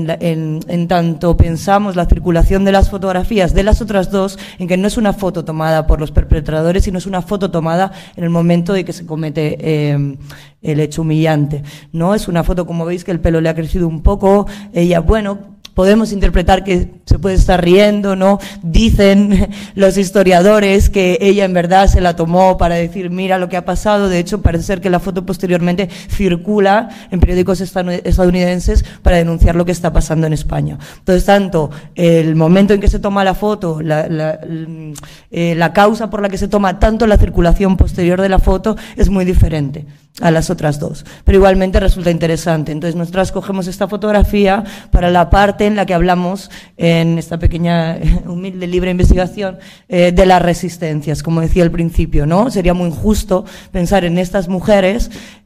en tanto pensamos la circulación de las fotografías de las otras dos, en que no es una foto tomada por los perpetradores, sino es una foto tomada en el momento de que se comete el hecho humillante, ¿no? Es una foto, como veis, que el pelo le ha crecido un poco. Ella, bueno, podemos interpretar que se puede estar riendo, ¿no? Dicen los historiadores que ella en verdad se la tomó para decir, mira lo que ha pasado. De hecho, parece ser que la foto posteriormente circula en periódicos estadounidenses para denunciar lo que está pasando en España. Entonces, tanto el momento en que se toma la foto, la causa por la que se toma, tanto la circulación posterior de la foto, es muy diferente a las otras dos, pero igualmente resulta interesante. Entonces nosotras cogemos esta fotografía para la parte en la que hablamos en esta pequeña, humilde, libre investigación de las resistencias, como decía al principio, ¿no? Sería muy injusto pensar en estas mujeres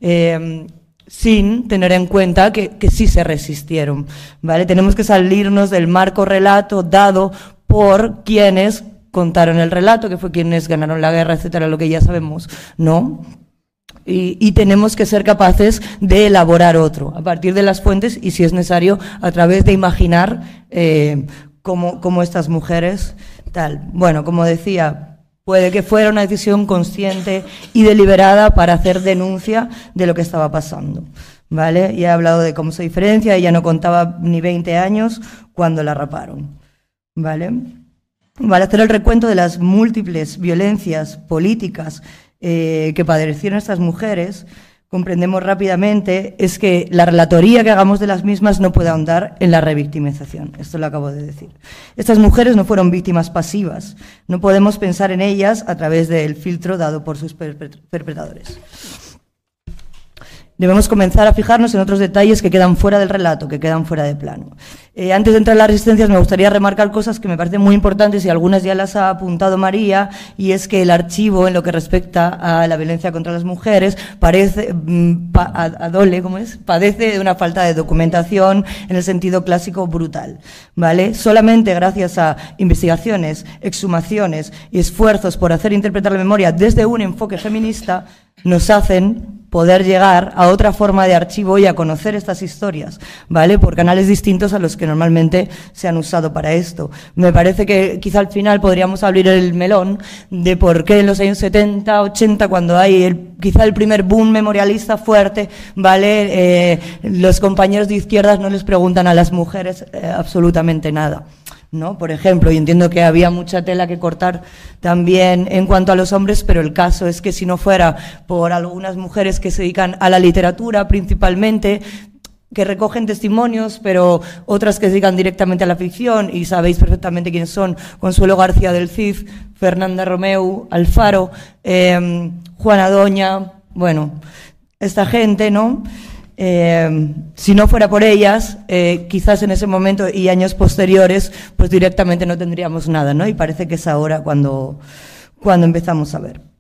sin tener en cuenta que sí se resistieron, ¿vale? Tenemos que salirnos del marco relato dado por quienes contaron el relato, que fue quienes ganaron la guerra, etcétera, lo que ya sabemos, ¿no? Y tenemos que ser capaces de elaborar otro, a partir de las fuentes y, si es necesario, a través de imaginar cómo estas mujeres, tal. Bueno, como decía, puede que fuera una decisión consciente y deliberada para hacer denuncia de lo que estaba pasando, ¿vale? Ya he hablado de cómo se diferencia, ella no contaba ni 20 años cuando la raparon, ¿vale? Vale, hacer el recuento de las múltiples violencias políticas que padecieron estas mujeres, comprendemos rápidamente, es que la relatoría que hagamos de las mismas no puede ahondar en la revictimización. Esto lo acabo de decir. Estas mujeres no fueron víctimas pasivas. No podemos pensar en ellas a través del filtro dado por sus perpetradores. Debemos comenzar a fijarnos en otros detalles que quedan fuera del relato, que quedan fuera de plano. Antes de entrar en las resistencias, me gustaría remarcar cosas que me parecen muy importantes, y algunas ya las ha apuntado María, y es que el archivo, en lo que respecta a la violencia contra las mujeres, padece de una falta de documentación en el sentido clásico brutal, ¿vale? Solamente gracias a investigaciones, exhumaciones y esfuerzos por hacer interpretar la memoria desde un enfoque feminista, nos hacen poder llegar a otra forma de archivo y a conocer estas historias, ¿vale? Por canales distintos a los que normalmente se han usado para esto. Me parece que quizá al final podríamos abrir el melón de por qué en los años 70, 80, cuando hay quizá el primer boom memorialista fuerte, ¿vale? Los compañeros de izquierdas no les preguntan a las mujeres absolutamente nada, ¿no? Por ejemplo, y entiendo que había mucha tela que cortar también en cuanto a los hombres, pero el caso es que si no fuera por algunas mujeres que se dedican a la literatura principalmente, que recogen testimonios, pero otras que se dedican directamente a la ficción, y sabéis perfectamente quiénes son: Consuelo García del Cid, Fernanda Romeu, Alfaro, Juana Doña, bueno, esta gente, ¿no? Si no fuera por ellas, quizás en ese momento y años posteriores, pues directamente no tendríamos nada, ¿no? Y parece que es ahora cuando empezamos a ver.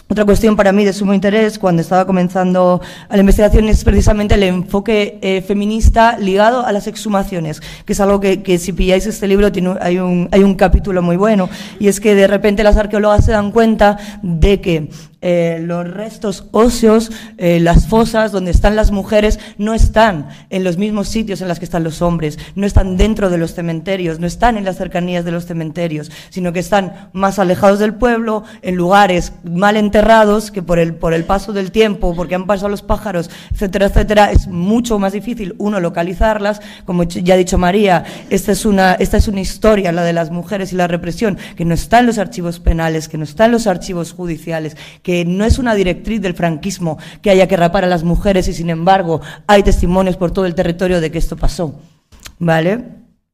Otra cuestión para mí de sumo interés cuando estaba comenzando la investigación es precisamente el enfoque feminista ligado a las exhumaciones, que es algo que si pilláis este libro hay un capítulo muy bueno, y es que de repente las arqueólogas se dan cuenta de que los restos óseos, las fosas donde están las mujeres, no están en los mismos sitios en los que están los hombres, no están dentro de los cementerios, no están en las cercanías de los cementerios, sino que están más alejados del pueblo, en lugares mal enterrados, que por el paso del tiempo, porque han pasado los pájaros, etcétera, etcétera, es mucho más difícil, uno, localizarlas. Como ya ha dicho María, esta es una historia, la de las mujeres y la represión, que no está en los archivos penales, que no está en los archivos judiciales, que no es una directriz del franquismo que haya que rapar a las mujeres, y sin embargo hay testimonios por todo el territorio de que esto pasó, ¿vale?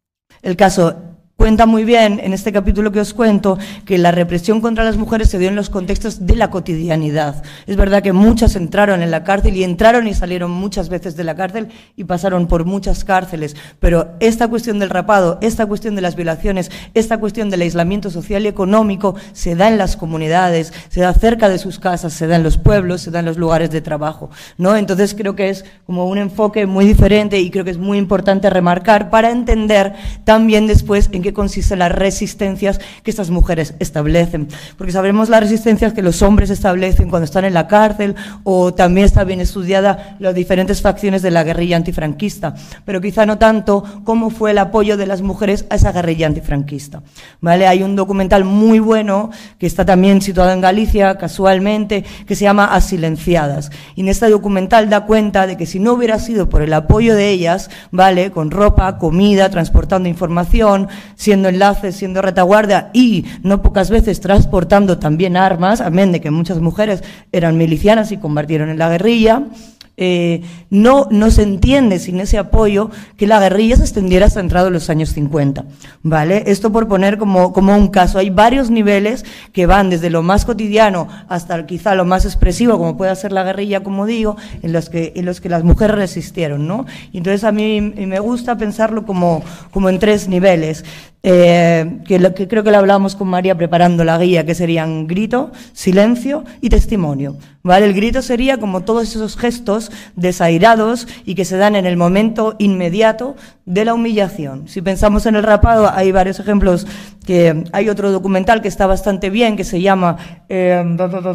El caso cuenta muy bien, en este capítulo que os cuento, que la represión contra las mujeres se dio en los contextos de la cotidianidad. Es verdad que muchas entraron en la cárcel y entraron y salieron muchas veces de la cárcel y pasaron por muchas cárceles, pero esta cuestión del rapado, esta cuestión de las violaciones, esta cuestión del aislamiento social y económico se da en las comunidades, se da cerca de sus casas, se da en los pueblos, se da en los lugares de trabajo, ¿no? Entonces creo que es como un enfoque muy diferente y creo que es muy importante remarcar para entender también después en qué consisten las resistencias que estas mujeres establecen, porque sabemos las resistencias que los hombres establecen cuando están en la cárcel, o también está bien estudiada las diferentes facciones de la guerrilla antifranquista, pero quizá no tanto cómo fue el apoyo de las mujeres a esa guerrilla antifranquista, ¿vale? Hay un documental muy bueno que está también situado en Galicia, casualmente, que se llama As Silenciadas, y en este documental da cuenta de que si no hubiera sido por el apoyo de ellas, ¿vale?, con ropa, comida, transportando información, siendo enlaces, siendo retaguardia y no pocas veces transportando también armas, amén de que muchas mujeres eran milicianas y combatieron en la guerrilla, no se entiende sin ese apoyo que la guerrilla se extendiera hasta entrado los años 50, ¿vale? Esto por poner como un caso. Hay varios niveles que van desde lo más cotidiano hasta quizá lo más expresivo, como puede ser la guerrilla, como digo, en los que las mujeres resistieron, ¿no? Y entonces a mí me gusta pensarlo como en tres niveles. Que creo que lo hablábamos con María preparando la guía, que serían grito, silencio y testimonio, ¿vale? El grito sería como todos esos gestos desairados y que se dan en el momento inmediato de la humillación. Si pensamos en el rapado, hay varios ejemplos, que hay otro documental que está bastante bien, que se llama el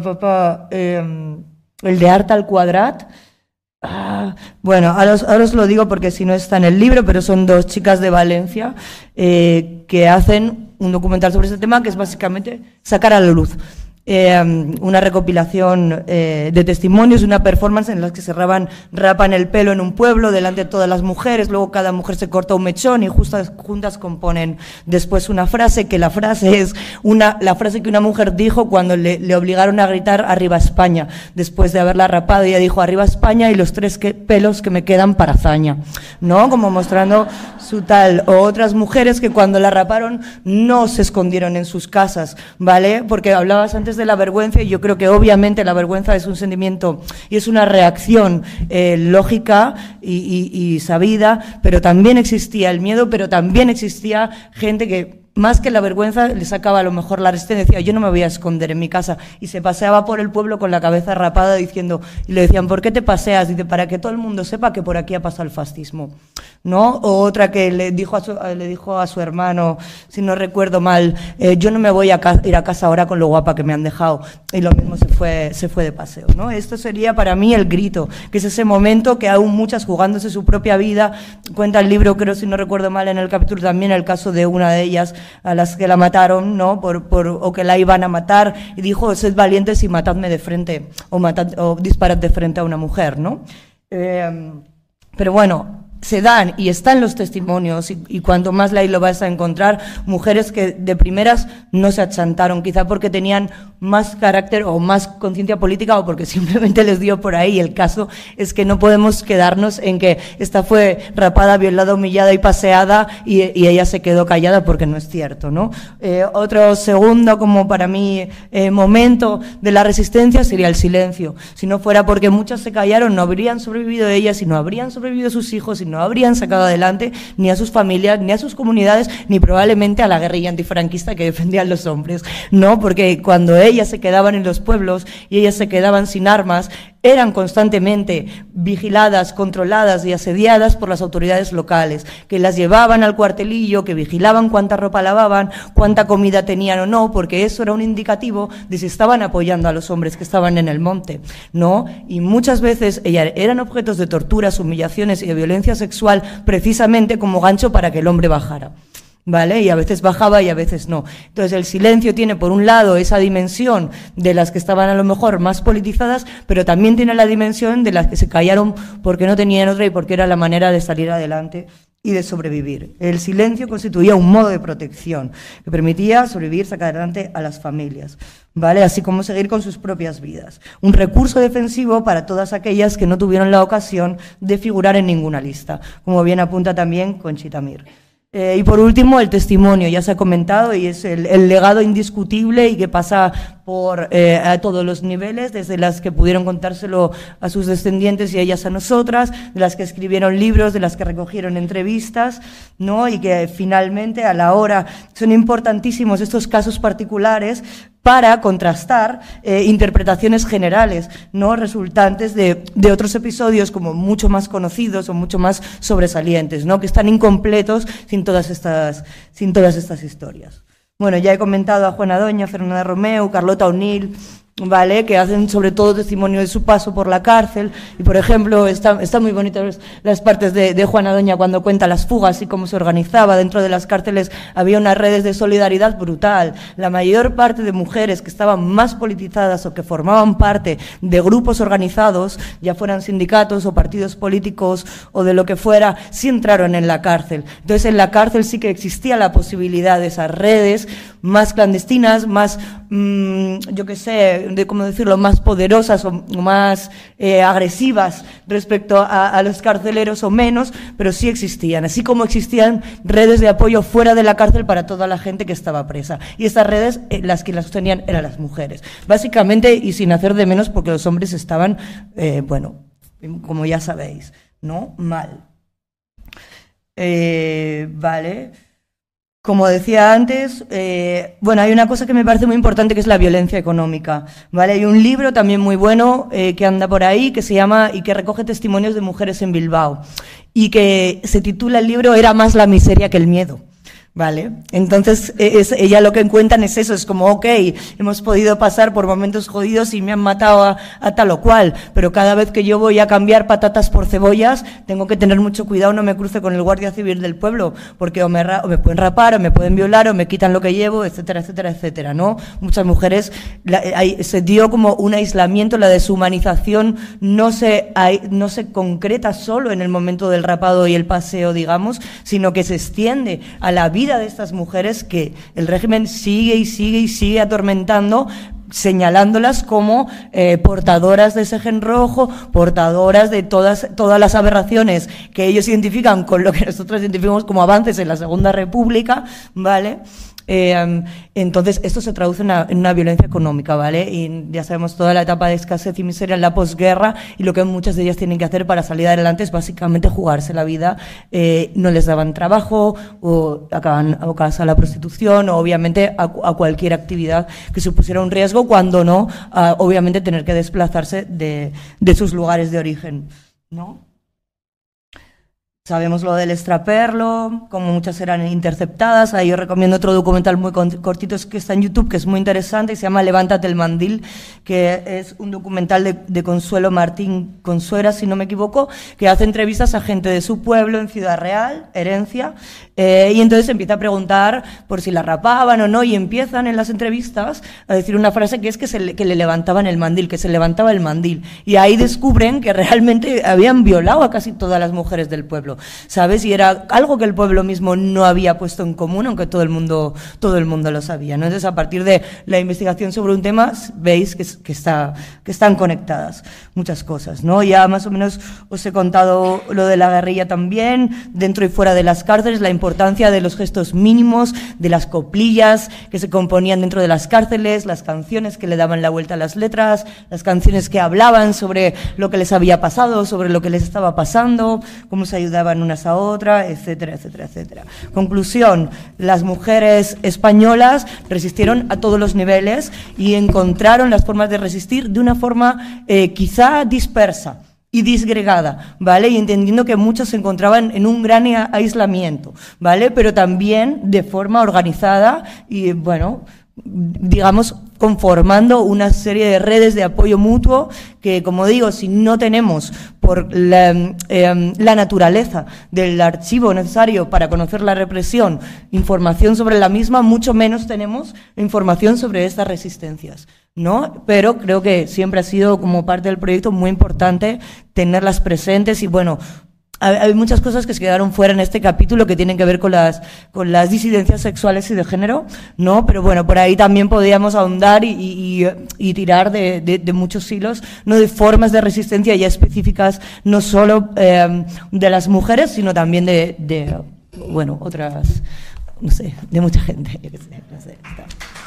de Art al Quadrat. Bueno, ahora os lo digo porque si no está en el libro, pero son dos chicas de Valencia que hacen un documental sobre este tema, que es básicamente sacar a la luz una recopilación de testimonios, una performance en la que se rapan el pelo en un pueblo delante de todas las mujeres, luego cada mujer se corta un mechón y juntas componen después una frase, que la frase es la frase que una mujer dijo cuando le obligaron a gritar "Arriba España", después de haberla rapado. Ella dijo "Arriba España y los tres pelos que me quedan para hazaña", ¿no? Como mostrando su tal. O otras mujeres que cuando la raparon no se escondieron en sus casas, ¿vale? Porque hablabas antes de la vergüenza, y yo creo que obviamente la vergüenza es un sentimiento y es una reacción lógica y sabida, pero también existía el miedo, pero también existía gente que más que la vergüenza le sacaba a lo mejor la resistencia, decía "yo no me voy a esconder en mi casa", y se paseaba por el pueblo con la cabeza rapada diciendo, y le decían "¿por qué te paseas?", dice "para que todo el mundo sepa que por aquí ha pasado el fascismo", ¿no? O otra que le dijo a su hermano, si no recuerdo mal, "yo no me voy a ir a casa ahora con lo guapa que me han dejado", y lo mismo se fue de paseo, ¿no? Esto sería para mí el grito, que es ese momento que aún muchas jugándose su propia vida, cuenta el libro, creo, si no recuerdo mal, en el capítulo también el caso de una de ellas a las que la mataron, ¿no? O que la iban a matar, y dijo "sed valientes y matadme de frente", o disparad de frente a una mujer, ¿no? Pero bueno, se dan y están los testimonios, y cuanto más leáis lo vais a encontrar, mujeres que de primeras no se achantaron, quizá porque tenían más carácter o más conciencia política, o porque simplemente les dio por ahí. El caso es que no podemos quedarnos en que esta fue rapada, violada, humillada y paseada y ella se quedó callada, porque no es cierto, ¿no? Otro segundo, como para mí, momento de la resistencia sería el silencio. Si no fuera porque muchas se callaron, no habrían sobrevivido ellas, y no habrían sobrevivido sus hijos, y no habrían sacado adelante ni a sus familias, ni a sus comunidades, ni probablemente a la guerrilla antifranquista que defendían los hombres, ¿no? Porque cuando ellas ellas se quedaban en los pueblos y ellas se quedaban sin armas, eran constantemente vigiladas, controladas y asediadas por las autoridades locales, que las llevaban al cuartelillo, que vigilaban cuánta ropa lavaban, cuánta comida tenían o no, porque eso era un indicativo de si estaban apoyando a los hombres que estaban en el monte, ¿no? Y muchas veces ellas eran objetos de torturas, humillaciones y de violencia sexual precisamente como gancho para que el hombre bajara, ¿vale? Y a veces bajaba y a veces no. Entonces el silencio tiene por un lado esa dimensión de las que estaban a lo mejor más politizadas, pero también tiene la dimensión de las que se callaron porque no tenían otra y porque era la manera de salir adelante y de sobrevivir. El silencio constituía un modo de protección que permitía sobrevivir, sacar adelante a las familias, ¿vale? Así como seguir con sus propias vidas. Un recurso defensivo para todas aquellas que no tuvieron la ocasión de figurar en ninguna lista, como bien apunta también Conchita Mir. Y por último, el testimonio, ya se ha comentado, y es el legado indiscutible y que pasa por a todos los niveles, desde las que pudieron contárselo a sus descendientes y ellas a nosotras, de las que escribieron libros, de las que recogieron entrevistas, ¿no? Y que finalmente a la hora son importantísimos estos casos particulares para contrastar interpretaciones generales, ¿no? Resultantes de otros episodios como mucho más conocidos o mucho más sobresalientes, ¿no? Que están incompletos sin todas estas historias. Bueno, ya he comentado a Juana Doña, Fernanda Romeu, Carlota O'Neill, ¿vale? Que hacen sobre todo testimonio de su paso por la cárcel. Y por ejemplo, está muy bonito las partes de Juana Doña cuando cuenta las fugas y cómo se organizaba. Dentro de las cárceles había unas redes de solidaridad brutal. La mayor parte de mujeres que estaban más politizadas o que formaban parte de grupos organizados, ya fueran sindicatos o partidos políticos o de lo que fuera, sí entraron en la cárcel. Entonces en la cárcel sí que existía la posibilidad de esas redes más clandestinas, más, yo qué sé, de cómo decirlo, más poderosas o más agresivas respecto a los carceleros o menos, pero sí existían, así como existían redes de apoyo fuera de la cárcel para toda la gente que estaba presa. Y estas redes, las que las sostenían eran las mujeres, básicamente, y sin hacer de menos porque los hombres estaban, bueno, como ya sabéis, ¿no? Mal. Vale. Como decía antes, bueno, hay una cosa que me parece muy importante que es la violencia económica, ¿vale? Hay un libro también muy bueno que anda por ahí que se llama y que recoge testimonios de mujeres en Bilbao y que se titula el libro Era más la miseria que el miedo. Vale, entonces ella lo que cuentan es eso, es como, ok, hemos podido pasar por momentos jodidos y me han matado a tal o cual, pero cada vez que yo voy a cambiar patatas por cebollas, tengo que tener mucho cuidado, no me cruce con el guardia civil del pueblo, porque o me pueden rapar, o me pueden violar, o me quitan lo que llevo, etcétera, etcétera, etcétera, ¿no? Muchas mujeres, se dio como un aislamiento, la deshumanización no se concreta solo en el momento del rapado y el paseo, digamos, sino que se extiende a la vida de estas mujeres que el régimen sigue y sigue y sigue atormentando, señalándolas como portadoras de ese gen rojo, portadoras de todas las aberraciones que ellos identifican con lo que nosotros identificamos como avances en la Segunda República, ¿vale? Entonces esto se traduce en una violencia económica, ¿vale? Y ya sabemos toda la etapa de escasez y miseria en la posguerra, y lo que muchas de ellas tienen que hacer para salir adelante es básicamente jugarse la vida. No les daban trabajo o acaban abocadas a la prostitución o obviamente a cualquier actividad que supusiera un riesgo, cuando no, obviamente tener que desplazarse de sus lugares de origen, ¿no? Sabemos lo del extraperlo, como muchas eran interceptadas. Ahí os recomiendo otro documental muy cortito que está en YouTube, que es muy interesante, y se llama Levántate el mandil, que es un documental de Consuelo Martín Consuera, si no me equivoco, que hace entrevistas a gente de su pueblo en Ciudad Real, Herencia, y entonces empieza a preguntar por si la rapaban o no, y empiezan en las entrevistas a decir una frase que es que le levantaban el mandil, que se levantaba el mandil, y ahí descubren que realmente habían violado a casi todas las mujeres del pueblo, ¿sabes? Y era algo que el pueblo mismo no había puesto en común, aunque todo el mundo lo sabía, ¿no? Entonces, a partir de la investigación sobre un tema, veis que están conectadas muchas cosas, ¿no? Ya más o menos os he contado lo de la guerrilla también, dentro y fuera de las cárceles, la importancia de los gestos mínimos, de las coplillas que se componían dentro de las cárceles, las canciones que le daban la vuelta a las letras, las canciones que hablaban sobre lo que les había pasado, sobre lo que les estaba pasando, cómo se ayudaba violaban unas a otras, etcétera, etcétera, etcétera. Conclusión, las mujeres españolas resistieron a todos los niveles y encontraron las formas de resistir de una forma quizá dispersa y disgregada, ¿vale? Y entendiendo que muchos se encontraban en un gran aislamiento, ¿vale? Pero también de forma organizada y, bueno, digamos, conformando una serie de redes de apoyo mutuo que, como digo, si no tenemos por la naturaleza del archivo necesario para conocer la represión, información sobre la misma, mucho menos tenemos información sobre estas resistencias, ¿no? Pero creo que siempre ha sido, como parte del proyecto, muy importante tenerlas presentes y, bueno, hay muchas cosas que se quedaron fuera en este capítulo que tienen que ver con las disidencias sexuales y de género, ¿no? Pero bueno, por ahí también podíamos ahondar y tirar de muchos hilos, ¿no? De formas de resistencia ya específicas, no solo de las mujeres, sino también de bueno, otras, no sé, de mucha gente. No sé, está.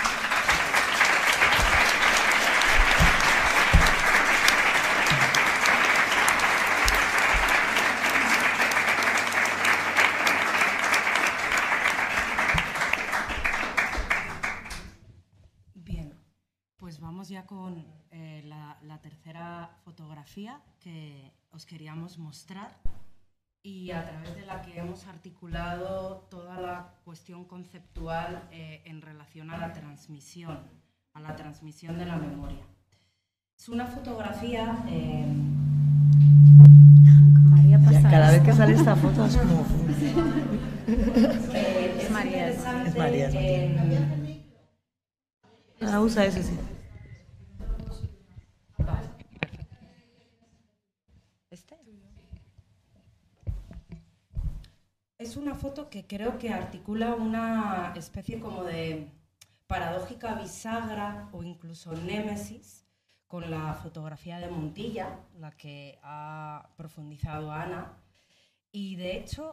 Ya con la tercera fotografía que os queríamos mostrar y a través de la que hemos articulado toda la cuestión conceptual en relación a la transmisión de la memoria. Es una fotografía... María pasa cada vez que sale esta foto es como... es María. Es María. Usa ese, sí. Es una foto que creo que articula una especie como de paradójica bisagra o incluso némesis con la fotografía de Montilla, la que ha profundizado Ana. Y de hecho,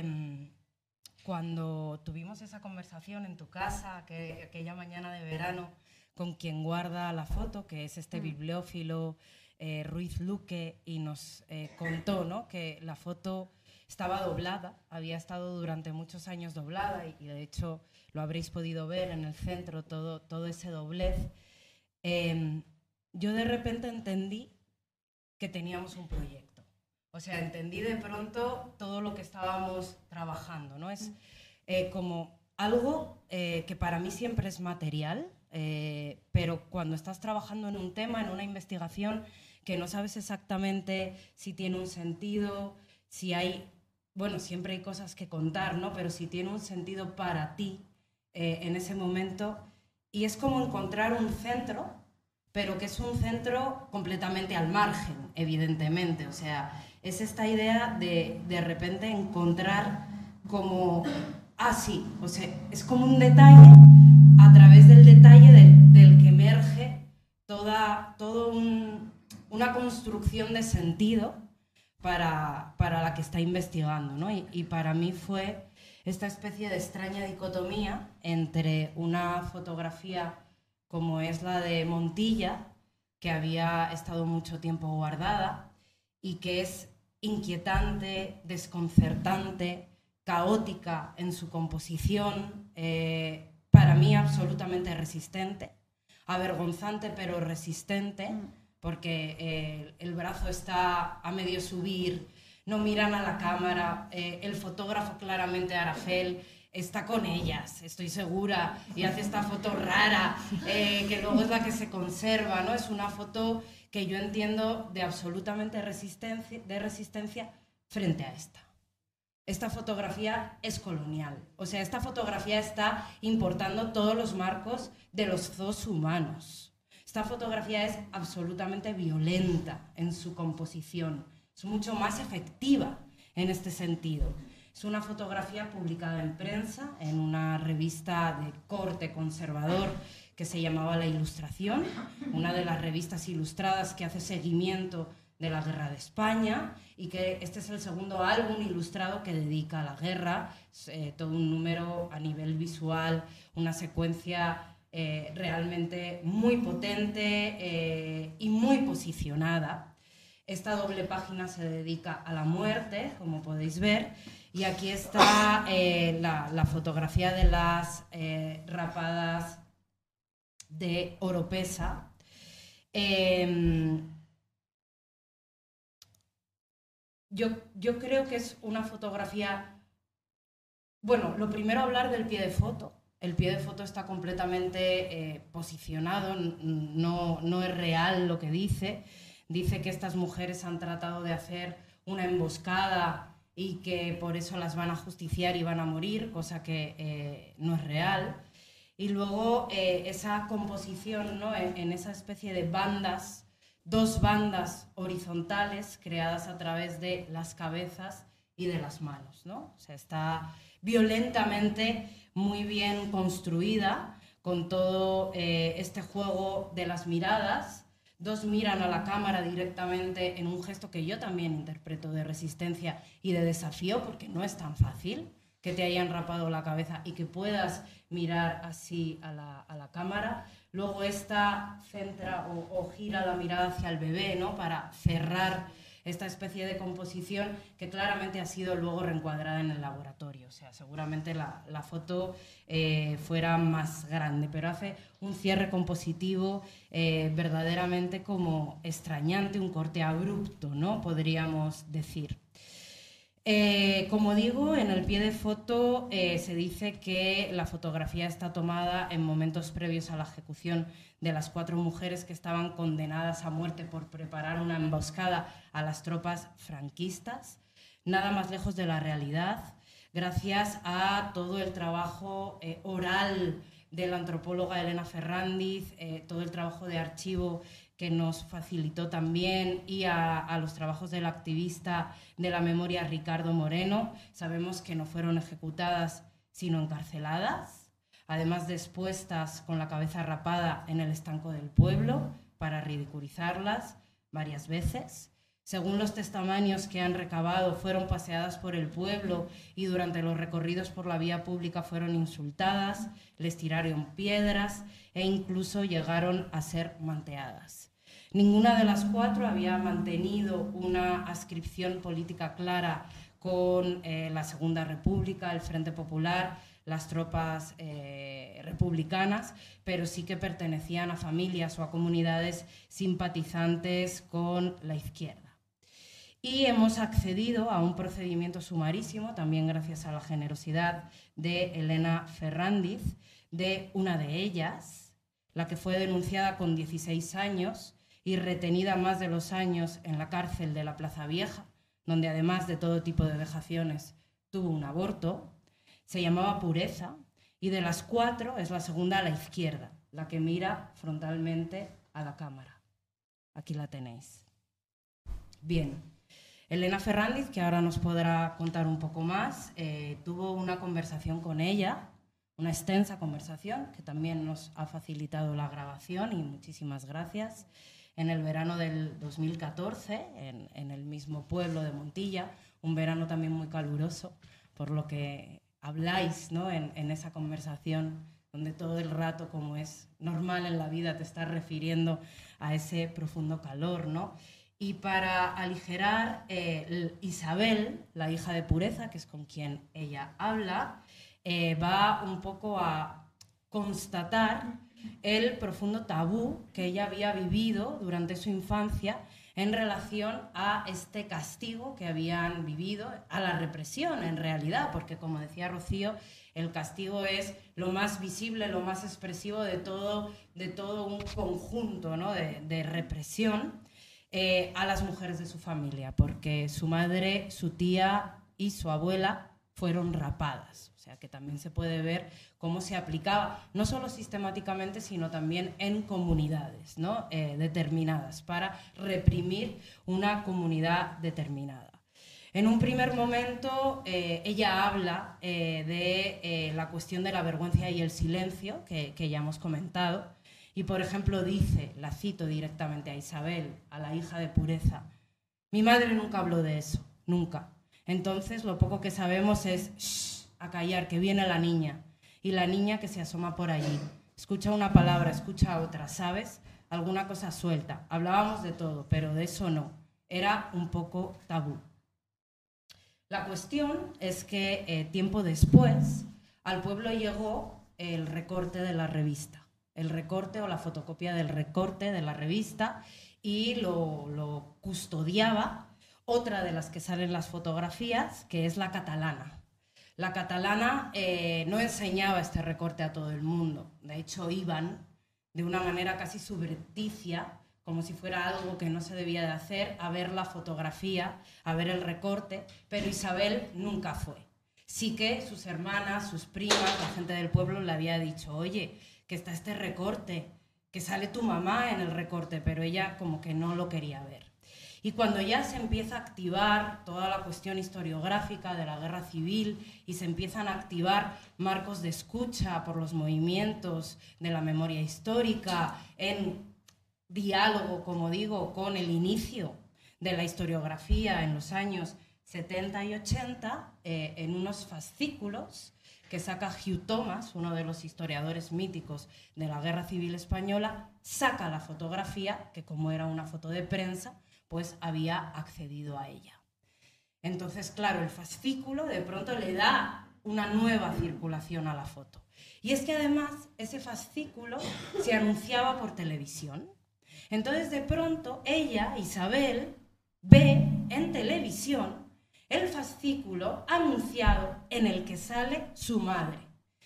cuando tuvimos esa conversación en tu casa, aquella mañana de verano, con quien guarda la foto, que es este bibliófilo Ruiz Luque, y nos contó, ¿no?, que la foto estaba doblada, había estado durante muchos años doblada y de hecho lo habréis podido ver en el centro, todo ese doblez. Yo de repente entendí que teníamos un proyecto. O sea, entendí de pronto todo lo que estábamos trabajando, ¿no? Es como algo que para mí siempre es material, pero cuando estás trabajando en un tema, en una investigación, que no sabes exactamente si tiene un sentido, si hay... Bueno, siempre hay cosas que contar, ¿no? Pero si tiene un sentido para ti en ese momento. Y es como encontrar un centro, pero que es un centro completamente al margen, evidentemente. O sea, es esta idea de repente encontrar como... Ah, sí, o sea, es como un detalle, a través del detalle del que emerge toda una construcción de sentido para la que está investigando, ¿no? Y para mí fue esta especie de extraña dicotomía entre una fotografía como es la de Montilla, que había estado mucho tiempo guardada y que es inquietante, desconcertante, caótica en su composición, para mí absolutamente resistente, avergonzante pero resistente, porque el brazo está a medio subir, no miran a la cámara, el fotógrafo claramente Arafel está con ellas, estoy segura, y hace esta foto rara, que luego es la que se conserva, ¿no? Es una foto que yo entiendo de absolutamente resistencia frente a esta. Esta fotografía es colonial, o sea, esta fotografía está importando todos los marcos de los zoos humanos. Esta fotografía es absolutamente violenta en su composición, es mucho más efectiva en este sentido. Es una fotografía publicada en prensa, en una revista de corte conservador que se llamaba La Ilustración, una de las revistas ilustradas que hace seguimiento de la Guerra de España, y que este es el segundo álbum ilustrado que dedica a la guerra, todo un número a nivel visual, una secuencia realmente muy potente y muy posicionada. Esta doble página se dedica a la muerte, como podéis ver, y aquí está la fotografía de las rapadas de Oropesa. Yo creo que es una fotografía... Bueno, lo primero hablar del pie de foto. El pie de foto está completamente posicionado, no es real lo que dice. Dice que estas mujeres han tratado de hacer una emboscada y que por eso las van a justiciar y van a morir, cosa que no es real. Y luego esa composición, ¿no? en esa especie de bandas, 2 bandas horizontales creadas a través de las cabezas y de las manos, ¿no? O sea, está violentamente muy bien construida, con todo este juego de las miradas. 2 miran a la cámara directamente en un gesto que yo también interpreto de resistencia y de desafío, porque no es tan fácil que te hayan rapado la cabeza y que puedas mirar así a la cámara. Luego esta centra o gira la mirada hacia el bebé, ¿no? Para cerrar esta especie de composición que claramente ha sido luego reencuadrada en el laboratorio. O sea, seguramente la foto fuera más grande, pero hace un cierre compositivo verdaderamente como extrañante, un corte abrupto, ¿no? Podríamos decir. Como digo, en el pie de foto se dice que la fotografía está tomada en momentos previos a la ejecución de las 4 mujeres que estaban condenadas a muerte por preparar una emboscada a las tropas franquistas, nada más lejos de la realidad, gracias a todo el trabajo oral de la antropóloga Elena Ferrandiz, todo el trabajo de archivo que nos facilitó también, y a los trabajos del activista de la memoria Ricardo Moreno. Sabemos que no fueron ejecutadas sino encarceladas, además de expuestas con la cabeza rapada en el estanco del pueblo para ridiculizarlas varias veces. Según los testimonios que han recabado, fueron paseadas por el pueblo y durante los recorridos por la vía pública fueron insultadas, les tiraron piedras e incluso llegaron a ser manteadas. Ninguna de las 4 había mantenido una adscripción política clara con la Segunda República, el Frente Popular, las tropas republicanas, pero sí que pertenecían a familias o a comunidades simpatizantes con la izquierda. Y hemos accedido a un procedimiento sumarísimo, también gracias a la generosidad de Elena Ferrandiz, de una de ellas, la que fue denunciada con 16 años y retenida más de 2 años en la cárcel de la Plaza Vieja, donde además de todo tipo de vejaciones tuvo un aborto. Se llamaba Pureza, y de las 4 es la segunda a la izquierda, la que mira frontalmente a la cámara. Aquí la tenéis. Bien. Elena Ferrandiz, que ahora nos podrá contar un poco más, tuvo una conversación con ella, una extensa conversación, que también nos ha facilitado la grabación, y muchísimas gracias, en el verano del 2014, en el mismo pueblo de Montilla, un verano también muy caluroso, por lo que habláis, ¿no? en esa conversación, donde todo el rato, como es normal en la vida, te estás refiriendo a ese profundo calor, ¿no? Y para aligerar, Isabel, la hija de Pureza, que es con quien ella habla, va un poco a constatar el profundo tabú que ella había vivido durante su infancia en relación a este castigo que habían vivido, a la represión en realidad, porque como decía Rocío, el castigo es lo más visible, lo más expresivo de todo un conjunto, ¿no? de represión. A las mujeres de su familia, porque su madre, su tía y su abuela fueron rapadas. O sea que también se puede ver cómo se aplicaba, no solo sistemáticamente, sino también en comunidades, ¿no? Determinadas, para reprimir una comunidad determinada. En un primer momento, ella habla de la cuestión de la vergüenza y el silencio, que ya hemos comentado. Y, por ejemplo, dice, la cito directamente a Isabel, a la hija de Pureza: mi madre nunca habló de eso, nunca. Entonces, lo poco que sabemos es, shh, a callar, que viene la niña. Y la niña que se asoma por allí. Escucha una palabra, escucha otra, ¿sabes? Alguna cosa suelta. Hablábamos de todo, pero de eso no. era un poco tabú. La cuestión es que tiempo después al pueblo llegó el recorte de la revista, el recorte o la fotocopia del recorte de la revista, y lo custodiaba otra de las que salen las fotografías, que es la catalana. La catalana no enseñaba este recorte a todo el mundo, de hecho iban de una manera casi subrepticia, como si fuera algo que no se debía de hacer, a ver la fotografía, a ver el recorte, pero Isabel nunca fue. Sí que sus hermanas, sus primas, la gente del pueblo le había dicho, oye, que está este recorte, que sale tu mamá en el recorte, pero ella como que no lo quería ver. Y cuando ya se empieza a activar toda la cuestión historiográfica de la guerra civil y se empiezan a activar marcos de escucha por los movimientos de la memoria histórica, en diálogo, como digo, con el inicio de la historiografía en los años 70 y 80, en unos fascículos que saca Hugh Thomas, uno de los historiadores míticos de la Guerra Civil Española, saca la fotografía, que como era una foto de prensa, pues había accedido a ella. Entonces, claro, el fascículo de pronto le da una nueva circulación a la foto. Y es que además ese fascículo se anunciaba por televisión. Entonces, de pronto, ella, Isabel, ve en televisión el fascículo anunciado en el que sale su madre.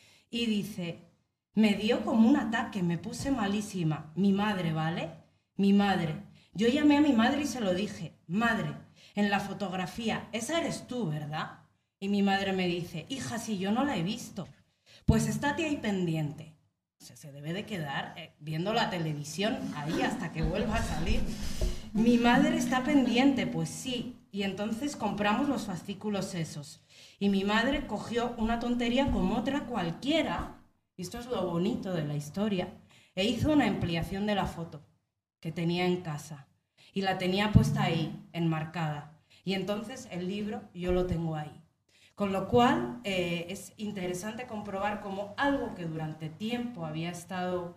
Y dice, me dio como un ataque, me puse malísima. Mi madre, ¿vale? Mi madre. Yo llamé a mi madre y se lo dije, madre, en la fotografía, esa eres tú, ¿verdad? Y mi madre me dice, hija, si yo no la he visto. Pues estate ahí pendiente. O sea, se debe de quedar viendo la televisión ahí hasta que vuelva a salir. Mi madre está pendiente, pues sí. Y entonces compramos los fascículos esos. Y mi madre cogió una tontería como otra cualquiera, y esto es lo bonito de la historia, e hizo una ampliación de la foto que tenía en casa. Y la tenía puesta ahí, enmarcada. Y entonces el libro yo lo tengo ahí. Con lo cual es interesante comprobar cómo algo que durante tiempo había estado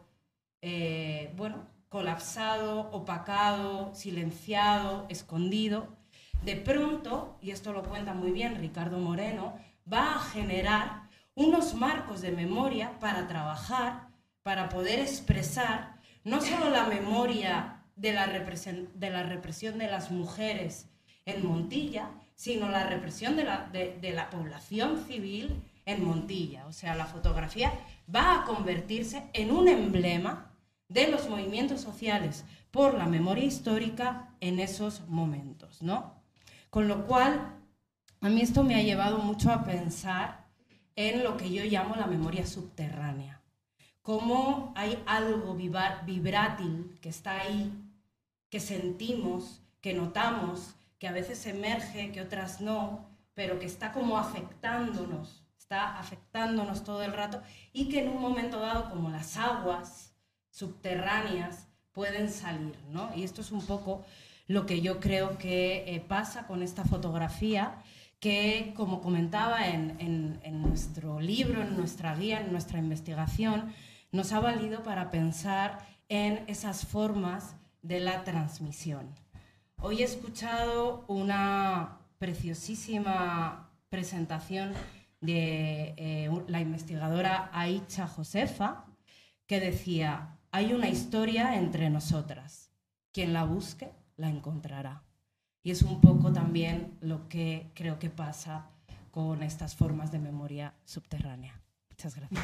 colapsado, opacado, silenciado, escondido, de pronto, y esto lo cuenta muy bien Ricardo Moreno, va a generar unos marcos de memoria para trabajar, para poder expresar no solo la memoria de la represión de las mujeres en Montilla, sino la represión de la población civil en Montilla. O sea, la fotografía va a convertirse en un emblema de los movimientos sociales por la memoria histórica en esos momentos, ¿no? Con lo cual, a mí esto me ha llevado mucho a pensar en lo que yo llamo la memoria subterránea. Cómo hay algo vibrátil que está ahí, que sentimos, que notamos, que a veces emerge, que otras no, pero que está como afectándonos todo el rato, y que en un momento dado, como las aguas subterráneas, pueden salir, ¿no? Y esto es un poco lo que yo creo que pasa con esta fotografía, que, como comentaba en nuestro libro, en nuestra guía, en nuestra investigación, nos ha valido para pensar en esas formas de la transmisión. Hoy he escuchado una preciosísima presentación de la investigadora Aicha Josefa, que decía, hay una historia entre nosotras, quien la busque la encontrará. Y es un poco también lo que creo que pasa con estas formas de memoria subterránea. Muchas gracias.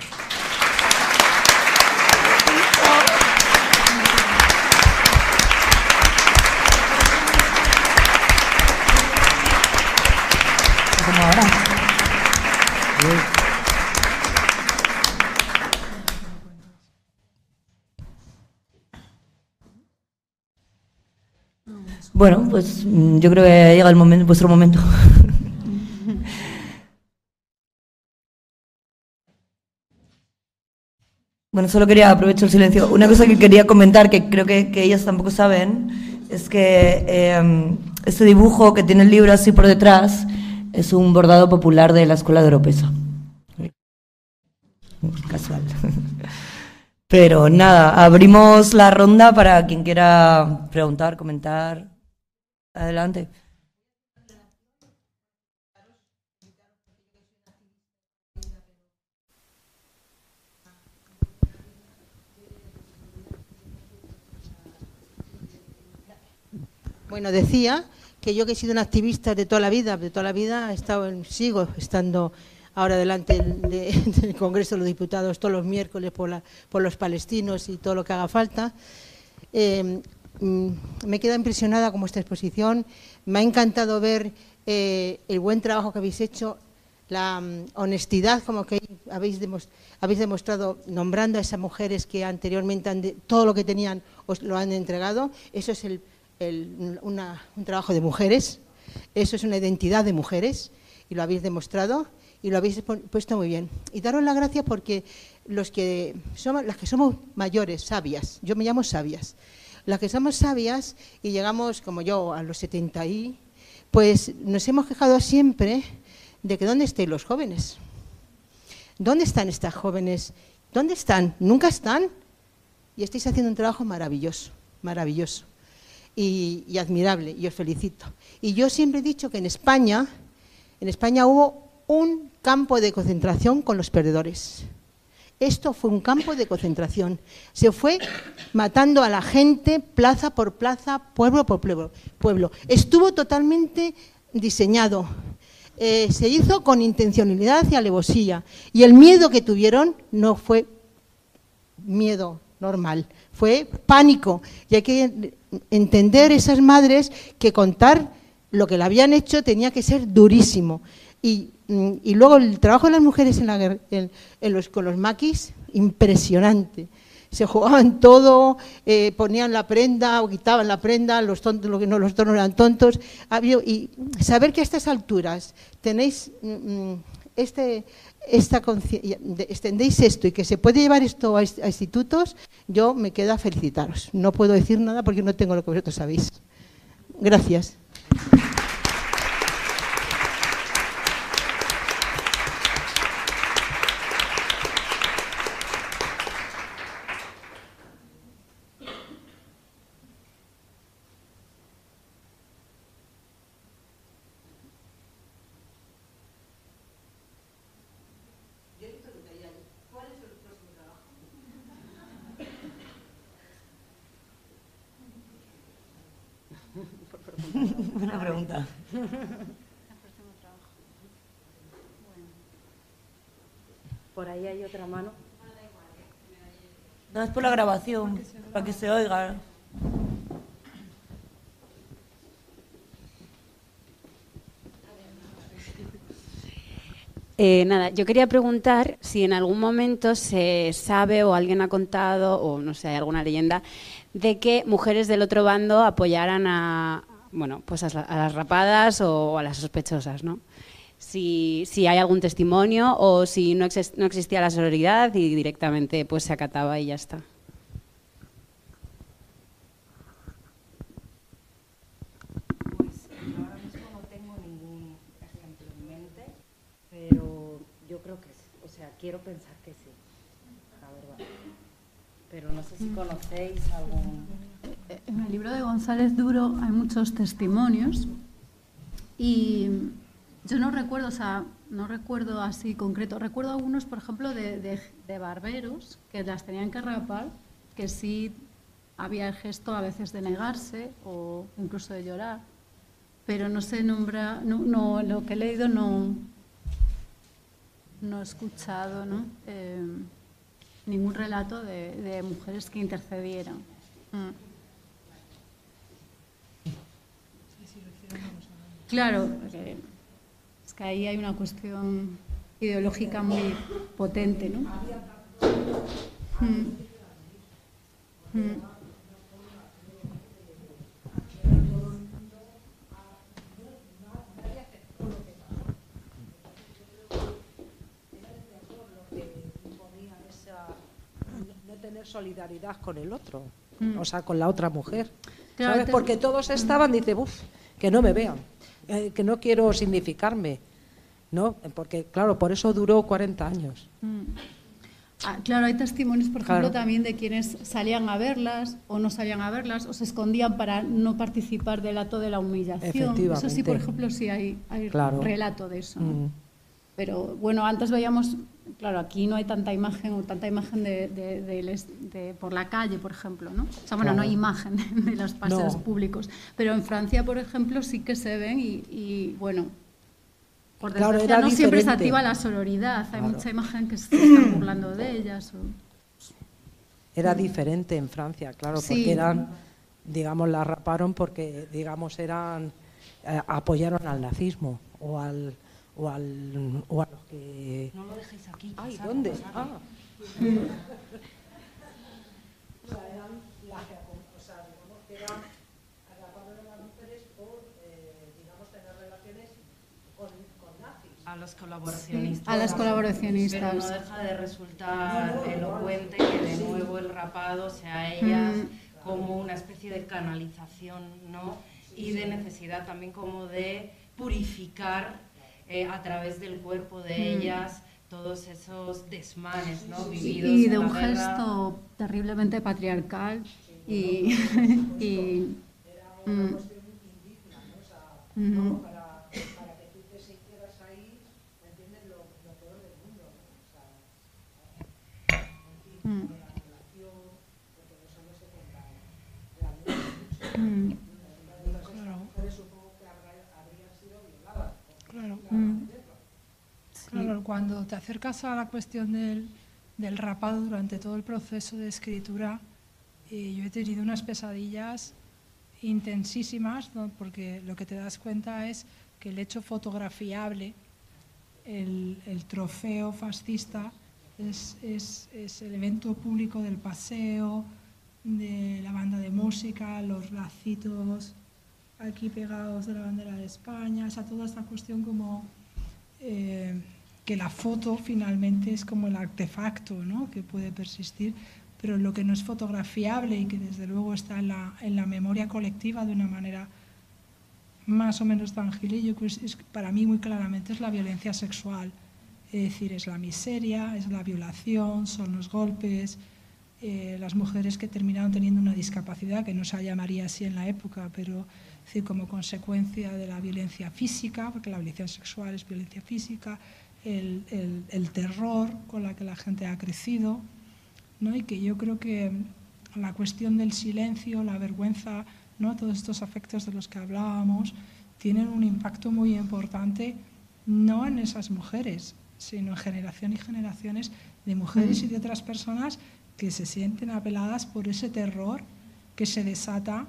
Como ahora. Bueno, pues yo creo que llega el momento, vuestro momento. Bueno, solo quería aprovechar el silencio. Una cosa que quería comentar, que creo que ellas tampoco saben, es que este dibujo que tiene el libro así por detrás es un bordado popular de la Escuela de Oropesa. Casual. Pero nada, abrimos la ronda para quien quiera preguntar, comentar. Adelante. Bueno, decía que yo que he sido una activista de toda la vida he estado, sigo estando ahora delante del Congreso de los Diputados todos los miércoles por los palestinos y todo lo que haga falta. Me queda impresionada con vuestra exposición, me ha encantado ver el buen trabajo que habéis hecho, la honestidad como que habéis demostrado nombrando a esas mujeres que anteriormente todo lo que tenían os lo han entregado. Eso es un trabajo de mujeres, eso es una identidad de mujeres y lo habéis demostrado y lo habéis puesto muy bien. Y daros las gracias porque las que somos mayores, sabias, yo me llamo sabias, las que somos sabias y llegamos como yo a los 70 pues nos hemos quejado siempre de que ¿dónde están los jóvenes? ¿Dónde están estas jóvenes? ¿Dónde están? Nunca están. Y estáis haciendo un trabajo maravilloso, maravilloso y admirable, y os felicito. Y yo siempre he dicho que en España hubo un campo de concentración con los perdedores. Esto fue un campo de concentración. Se fue matando a la gente plaza por plaza, pueblo por pueblo. Estuvo totalmente diseñado. Se hizo con intencionalidad y alevosía. Y el miedo que tuvieron no fue miedo normal, fue pánico. Y hay que entender esas madres que contar lo que le habían hecho tenía que ser durísimo. Y luego el trabajo de las mujeres con los maquis, impresionante. Se jugaban todo, ponían la prenda o quitaban la prenda, los tontos no eran tontos. Y saber que a estas alturas tenéis extendéis esto y que se puede llevar esto a institutos, yo me quedo a felicitaros. No puedo decir nada porque no tengo lo que vosotros sabéis. Gracias. Buena pregunta. Por ahí hay otra mano. No, es por la grabación, para que se oiga. Nada, yo quería preguntar si en algún momento se sabe o alguien ha contado, o no sé, hay alguna leyenda, de que mujeres del otro bando apoyaran a las rapadas o a las sospechosas, ¿no? Si hay algún testimonio o si no existía la sororidad y directamente pues se acataba y ya está. Pues yo ahora mismo no tengo ningún ejemplo en mente, pero yo creo que sí. O sea, quiero pensar que sí, la verdad. Pero no sé si conocéis algún... En el libro de González Duro hay muchos testimonios y yo no recuerdo así concreto. Recuerdo algunos, por ejemplo, de barberos que las tenían que rapar, que sí había el gesto a veces de negarse o incluso de llorar, pero no se nombra, no lo que he leído no he escuchado, ¿no? Ningún relato de mujeres que intercedieran. Claro, es que ahí hay una cuestión ideológica muy potente, ¿no? No tener solidaridad con el otro, o sea, con la otra mujer, ¿sabes? Porque todos estaban, dice, que no me vean, que no quiero significarme, ¿no? Porque, claro, por eso duró 40 años. Claro, hay testimonios, por ejemplo, también de quienes salían a verlas o no salían a verlas o se escondían para no participar del acto de la humillación. Eso sí, por ejemplo, sí hay relato de eso, ¿no? Pero bueno, antes veíamos, claro, aquí no hay tanta imagen por la calle, por ejemplo, ¿no? O sea, bueno, no hay imagen de los paseos públicos, pero en Francia, por ejemplo, sí que se ven y bueno, por desgracia no siempre se activa la sororidad, hay mucha imagen que se están burlando de ellas. Era diferente en Francia, claro, porque eran, digamos, las raparon porque, digamos, apoyaron al nazismo o a los que... No lo dejéis aquí. Ay, ¿dónde? A los colaboracionistas. A las colaboracionistas. Pero no deja de resultar elocuente que de nuevo el rapado sea ellas como una especie de canalización, ¿no? Y de necesidad también como de purificar a través del cuerpo de ellas todos esos desmanes, ¿no? Vividos y de en un la guerra. gesto terriblemente patriarcal y para que tú te sintieras ahí, ¿entiendes? Lo peor del mundo, ¿no? O sea, la violación, porque los hombres se contaban. Las mujeres supongo que habrían sido violadas. Claro. Claro, cuando te acercas a la cuestión del rapado durante todo el proceso de escritura, yo he tenido unas pesadillas intensísimas, ¿no? Porque lo que te das cuenta es que el hecho fotografiable, el trofeo fascista, es el evento público del paseo, de la banda de música, los lacitos aquí pegados de la bandera de España, o sea, toda esta cuestión como que la foto finalmente es como el artefacto, ¿no? Que puede persistir, pero lo que no es fotografiable y que desde luego está en la memoria colectiva de una manera más o menos tangible, yo creo que para mí muy claramente es la violencia sexual, es decir, es la miseria, es la violación, son los golpes, las mujeres que terminaron teniendo una discapacidad que no se llamaría así en la época, pero es decir, como consecuencia de la violencia física, porque la violencia sexual es violencia física, el terror con la que la gente ha crecido, ¿no? Y que yo creo que la cuestión del silencio, la vergüenza, ¿no? Todos estos afectos de los que hablábamos tienen un impacto muy importante, no en esas mujeres, sino en generación y generaciones de mujeres y de otras personas que se sienten apeladas por ese terror que se desata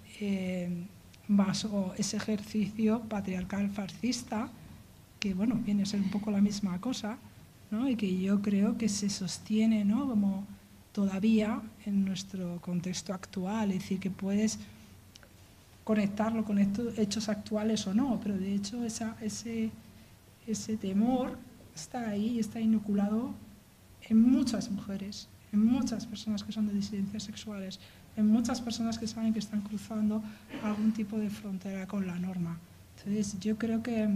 bajo ese ejercicio patriarcal fascista, que bueno, viene a ser un poco la misma cosa, ¿no? Y que yo creo que se sostiene, ¿no? Como todavía en nuestro contexto actual, es decir, que puedes conectarlo con estos hechos actuales o no, pero de hecho ese temor está ahí y está inoculado en muchas mujeres, en muchas personas que son de disidencias sexuales, en muchas personas que saben que están cruzando algún tipo de frontera con la norma. Entonces yo creo que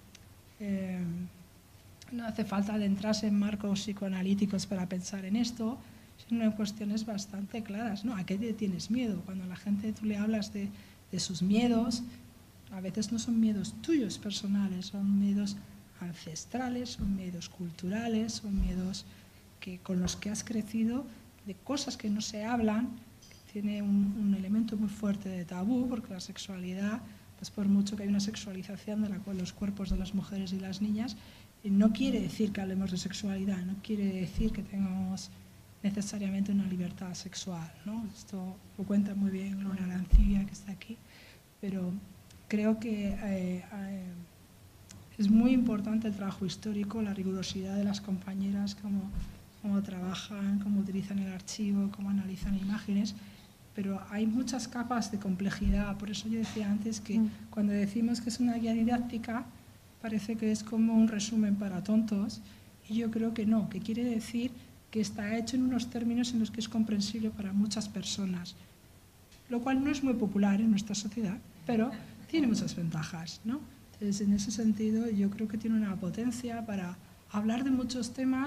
no hace falta adentrarse en marcos psicoanalíticos para pensar en esto, sino en cuestiones bastante claras, ¿no? ¿A qué te tienes miedo? Cuando a la gente tú le hablas de sus miedos, a veces no son miedos tuyos personales, son miedos ancestrales, son miedos culturales, son miedos con los que has crecido, de cosas que no se hablan, que tiene un elemento muy fuerte de tabú, porque la sexualidad, pues por mucho que hay una sexualización de los cuerpos de las mujeres y las niñas, no quiere decir que hablemos de sexualidad, no quiere decir que tengamos necesariamente una libertad sexual, ¿no? Esto lo cuenta muy bien Gloria Arancibia, que está aquí, pero creo que es muy importante el trabajo histórico, la rigurosidad de las compañeras, cómo trabajan, cómo utilizan el archivo, cómo analizan imágenes, pero hay muchas capas de complejidad. Por eso yo decía antes que cuando decimos que es una guía didáctica, parece que es como un resumen para tontos, y yo creo que no, que quiere decir que está hecho en unos términos en los que es comprensible para muchas personas, lo cual no es muy popular en nuestra sociedad, pero tiene muchas ventajas, ¿no? Entonces, en ese sentido, yo creo que tiene una potencia para hablar de muchos temas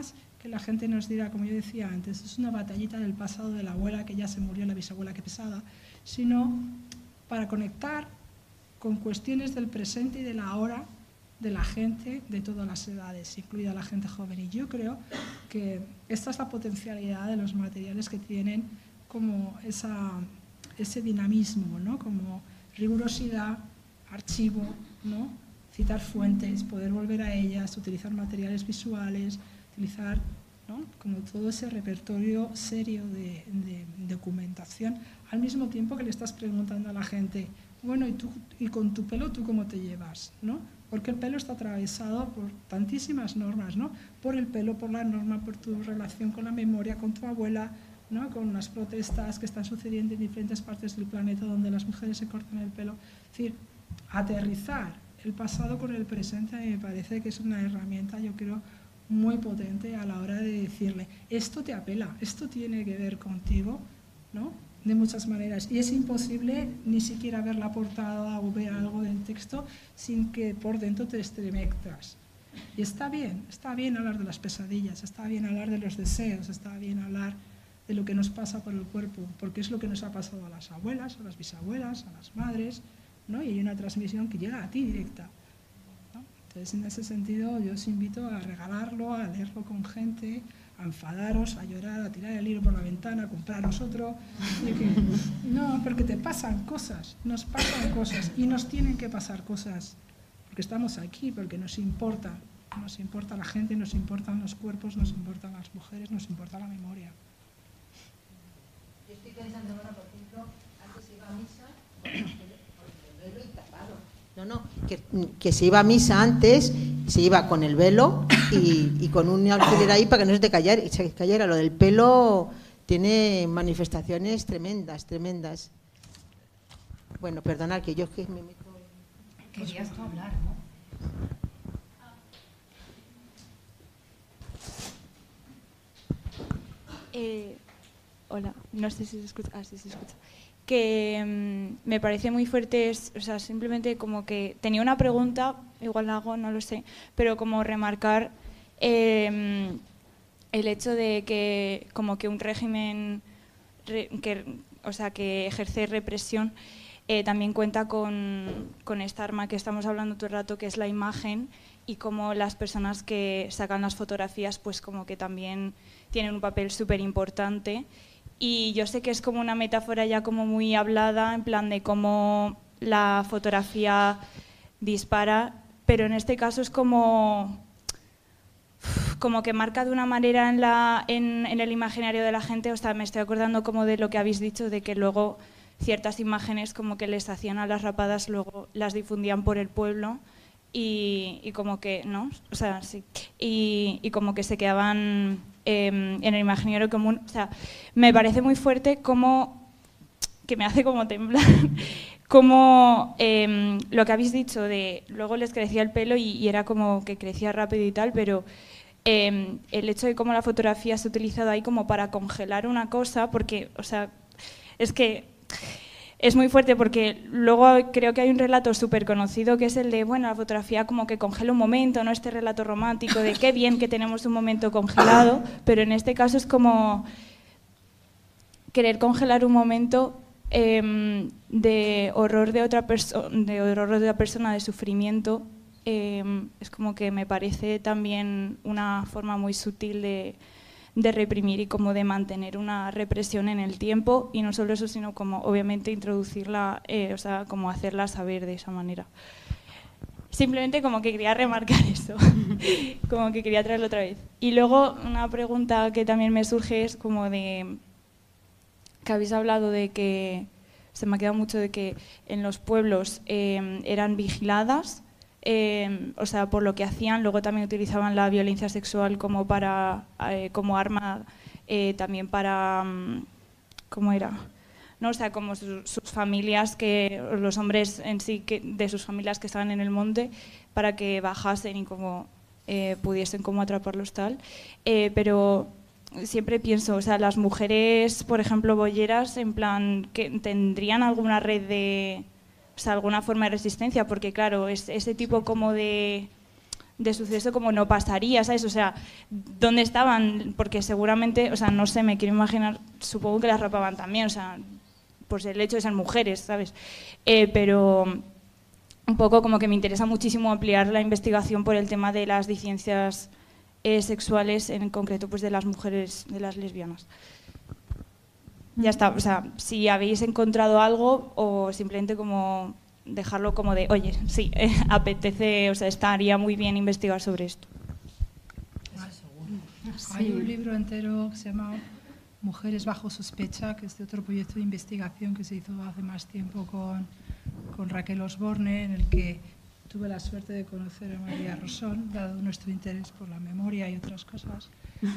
que la gente nos dirá, como yo decía antes, es una batallita del pasado de la abuela que ya se murió, la bisabuela que pesada, sino para conectar con cuestiones del presente y del ahora de la gente de todas las edades, incluida la gente joven. Y yo creo que esta es la potencialidad de los materiales que tienen como ese dinamismo, ¿no? Como rigurosidad, archivo, ¿no? Citar fuentes, poder volver a ellas, utilizar materiales visuales, utilizar, ¿no? Como todo ese repertorio serio de documentación, al mismo tiempo que le estás preguntando a la gente, bueno, y con tu pelo, ¿tú cómo te llevas? ¿No? Porque el pelo está atravesado por tantísimas normas, ¿no? Por el pelo, por la norma, por tu relación con la memoria, con tu abuela, ¿no? Con las protestas que están sucediendo en diferentes partes del planeta donde las mujeres se cortan el pelo. Es decir, aterrizar el pasado con el presente me parece que es una herramienta, yo creo, muy potente a la hora de decirle, esto te apela, esto tiene que ver contigo, ¿no? De muchas maneras. Y es imposible ni siquiera ver la portada o ver algo del texto sin que por dentro te estremezcas. Y está bien hablar de las pesadillas, está bien hablar de los deseos, está bien hablar de lo que nos pasa por el cuerpo, porque es lo que nos ha pasado a las abuelas, a las bisabuelas, a las madres, ¿no? Y hay una transmisión que llega a ti directa, ¿no? Entonces, en ese sentido, yo os invito a regalarlo, a leerlo con gente, a enfadaros, a llorar, a tirar el libro por la ventana, a compraros otro. No, porque te pasan cosas, nos pasan cosas y nos tienen que pasar cosas, porque estamos aquí, porque nos importa la gente, nos importan los cuerpos, nos importan las mujeres, nos importa la memoria. Yo estoy pensando ahora, por ejemplo, antes iba a misa con el velo y tapado. No, que se iba a misa antes, se iba con el velo y con un alfiler ahí para que no se te cayera. Lo del pelo tiene manifestaciones tremendas, tremendas. Bueno, perdonad que yo es que me meto... Querías tú hablar, ¿no? Hola, no sé si se escucha. Ah, sí, se escucha. Que me parece muy fuerte, o sea, simplemente como que tenía una pregunta, igual la hago, no lo sé, pero como remarcar el hecho de que como que un régimen que ejerce represión también cuenta con esta arma que estamos hablando todo el rato, que es la imagen, y como las personas que sacan las fotografías pues como que también tienen un papel súper importante. Y yo sé que es como una metáfora ya como muy hablada, en plan de cómo la fotografía dispara, pero en este caso es como que marca de una manera en el imaginario de la gente. O sea, me estoy acordando como de lo que habéis dicho, de que luego ciertas imágenes como que les hacían a las rapadas, luego las difundían por el pueblo y como que, ¿no? O sea, sí. Y como que se quedaban en el imaginario común. O sea, me parece muy fuerte como que me hace como temblar, como lo que habéis dicho de luego les crecía el pelo y era como que crecía rápido y tal, pero el hecho de cómo la fotografía se ha utilizado ahí como para congelar una cosa, porque, o sea, es que es muy fuerte, porque luego creo que hay un relato súper conocido que es el de, bueno, la fotografía como que congela un momento, ¿no? Este relato romántico de qué bien que tenemos un momento congelado, pero en este caso es como querer congelar un momento de horror de otra persona, de sufrimiento. Es como que me parece también una forma muy sutil de reprimir y como de mantener una represión en el tiempo, y no solo eso, sino como obviamente introducirla, o sea, como hacerla saber de esa manera. Simplemente como que quería remarcar eso, como que quería traerlo otra vez. Y luego una pregunta que también me surge es como de que habéis hablado de que, se me ha quedado mucho de que en los pueblos eran vigiladas, o sea, por lo que hacían. Luego también utilizaban la violencia sexual como como arma, también para, ¿cómo era? ¿No? O sea, como sus familias, los hombres en sí de sus familias que estaban en el monte, para que bajasen y como pudiesen como atraparlos tal. Pero siempre pienso, o sea, las mujeres, por ejemplo, boyeras, en plan, que tendrían alguna red de... O sea, alguna forma de resistencia, porque claro, es ese tipo como de de suceso como no pasaría, ¿sabes? O sea, ¿dónde estaban? Porque seguramente, o sea, no sé, me quiero imaginar, supongo que las rapaban también, o sea, por el hecho de ser mujeres, ¿sabes? Pero un poco como que me interesa muchísimo ampliar la investigación por el tema de las disidencias sexuales, en concreto pues de las mujeres, de las lesbianas. Ya está, o sea, si habéis encontrado algo o simplemente como dejarlo como de, oye, sí, apetece, o sea, estaría muy bien investigar sobre esto. Hay un libro entero que se llama Mujeres bajo sospecha, que es de otro proyecto de investigación que se hizo hace más tiempo con Raquel Osborne, en el que tuve la suerte de conocer a María Rosón, dado nuestro interés por la memoria y otras cosas.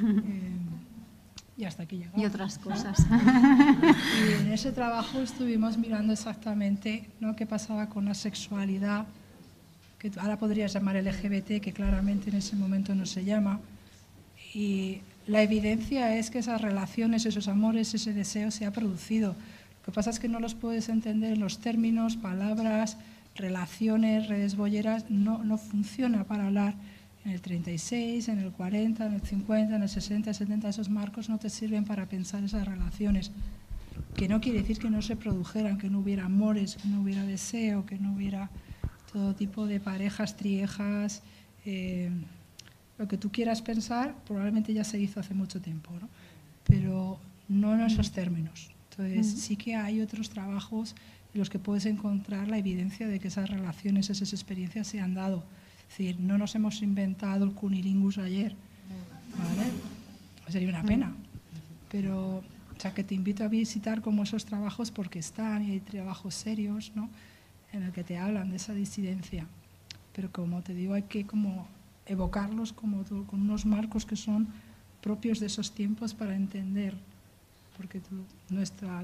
Y hasta aquí llegamos. Y otras cosas. Y en ese trabajo estuvimos mirando exactamente, ¿no?, qué pasaba con la sexualidad, que ahora podrías llamar LGBT, que claramente en ese momento no se llama. Y la evidencia es que esas relaciones, esos amores, ese deseo se ha producido. Lo que pasa es que no los puedes entender en los términos, palabras, relaciones, redes bolleras, no funciona para hablar. En el 36, en el 40, en el 50, en el 60, 70, esos marcos no te sirven para pensar esas relaciones. Que no quiere decir que no se produjeran, que no hubiera amores, que no hubiera deseo, que no hubiera todo tipo de parejas, triejas. Lo que tú quieras pensar probablemente ya se hizo hace mucho tiempo, ¿no? Pero no en esos términos. Entonces sí que hay otros trabajos en los que puedes encontrar la evidencia de que esas relaciones, esas experiencias se han dado. Es decir, no nos hemos inventado el cunilingus ayer, ¿vale? Sería una pena. Pero, o sea, que te invito a visitar como esos trabajos porque están, y hay trabajos serios, ¿no?, en el que te hablan de esa disidencia. Pero como te digo, hay que como evocarlos como con unos marcos que son propios de esos tiempos para entender, porque nuestra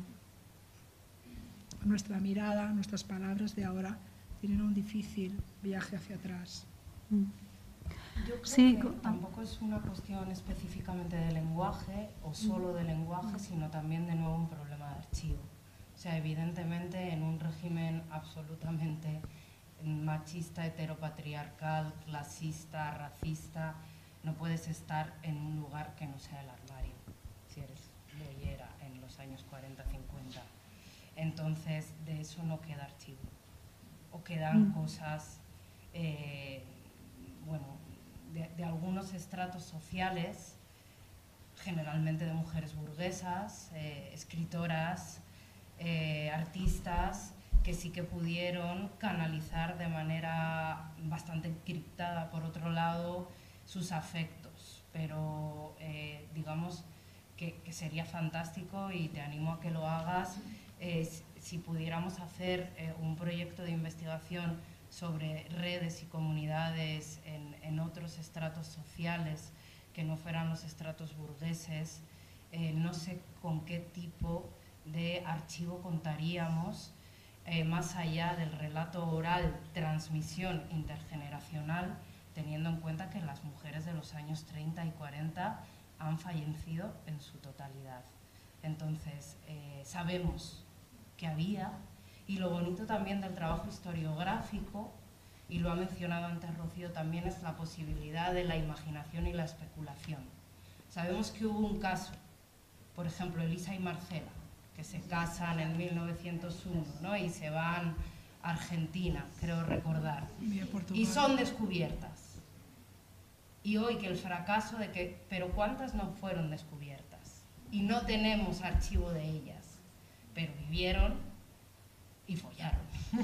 mirada, nuestras palabras de ahora tienen un difícil viaje hacia atrás. Yo creo que tampoco es una cuestión específicamente de lenguaje o solo de lenguaje, sino también de nuevo un problema de archivo. O sea, evidentemente en un régimen absolutamente machista, heteropatriarcal, clasista, racista, no puedes estar en un lugar que no sea el armario, si eres boyera en los años 40, 50. Entonces, de eso no queda archivo. O quedan cosas, bueno, de algunos estratos sociales, generalmente de mujeres burguesas, escritoras, artistas, que sí que pudieron canalizar de manera bastante encriptada, por otro lado, sus afectos. Pero digamos que sería fantástico, y te animo a que lo hagas, si pudiéramos hacer un proyecto de investigación sobre redes y comunidades en otros estratos sociales que no fueran los estratos burgueses. No sé con qué tipo de archivo contaríamos, más allá del relato oral, transmisión intergeneracional, teniendo en cuenta que las mujeres de los años 30 y 40 han fallecido en su totalidad. Entonces, sabemos que había, y lo bonito también del trabajo historiográfico, y lo ha mencionado antes Rocío también, es la posibilidad de la imaginación y la especulación. Sabemos que hubo un caso, por ejemplo, Elisa y Marcela, que se casan en 1901, ¿no?, y se van a Argentina, creo recordar, y son descubiertas. Y hoy que el fracaso de que, pero ¿cuántas no fueron descubiertas? Y no tenemos archivo de ellas, pero vivieron y follaron.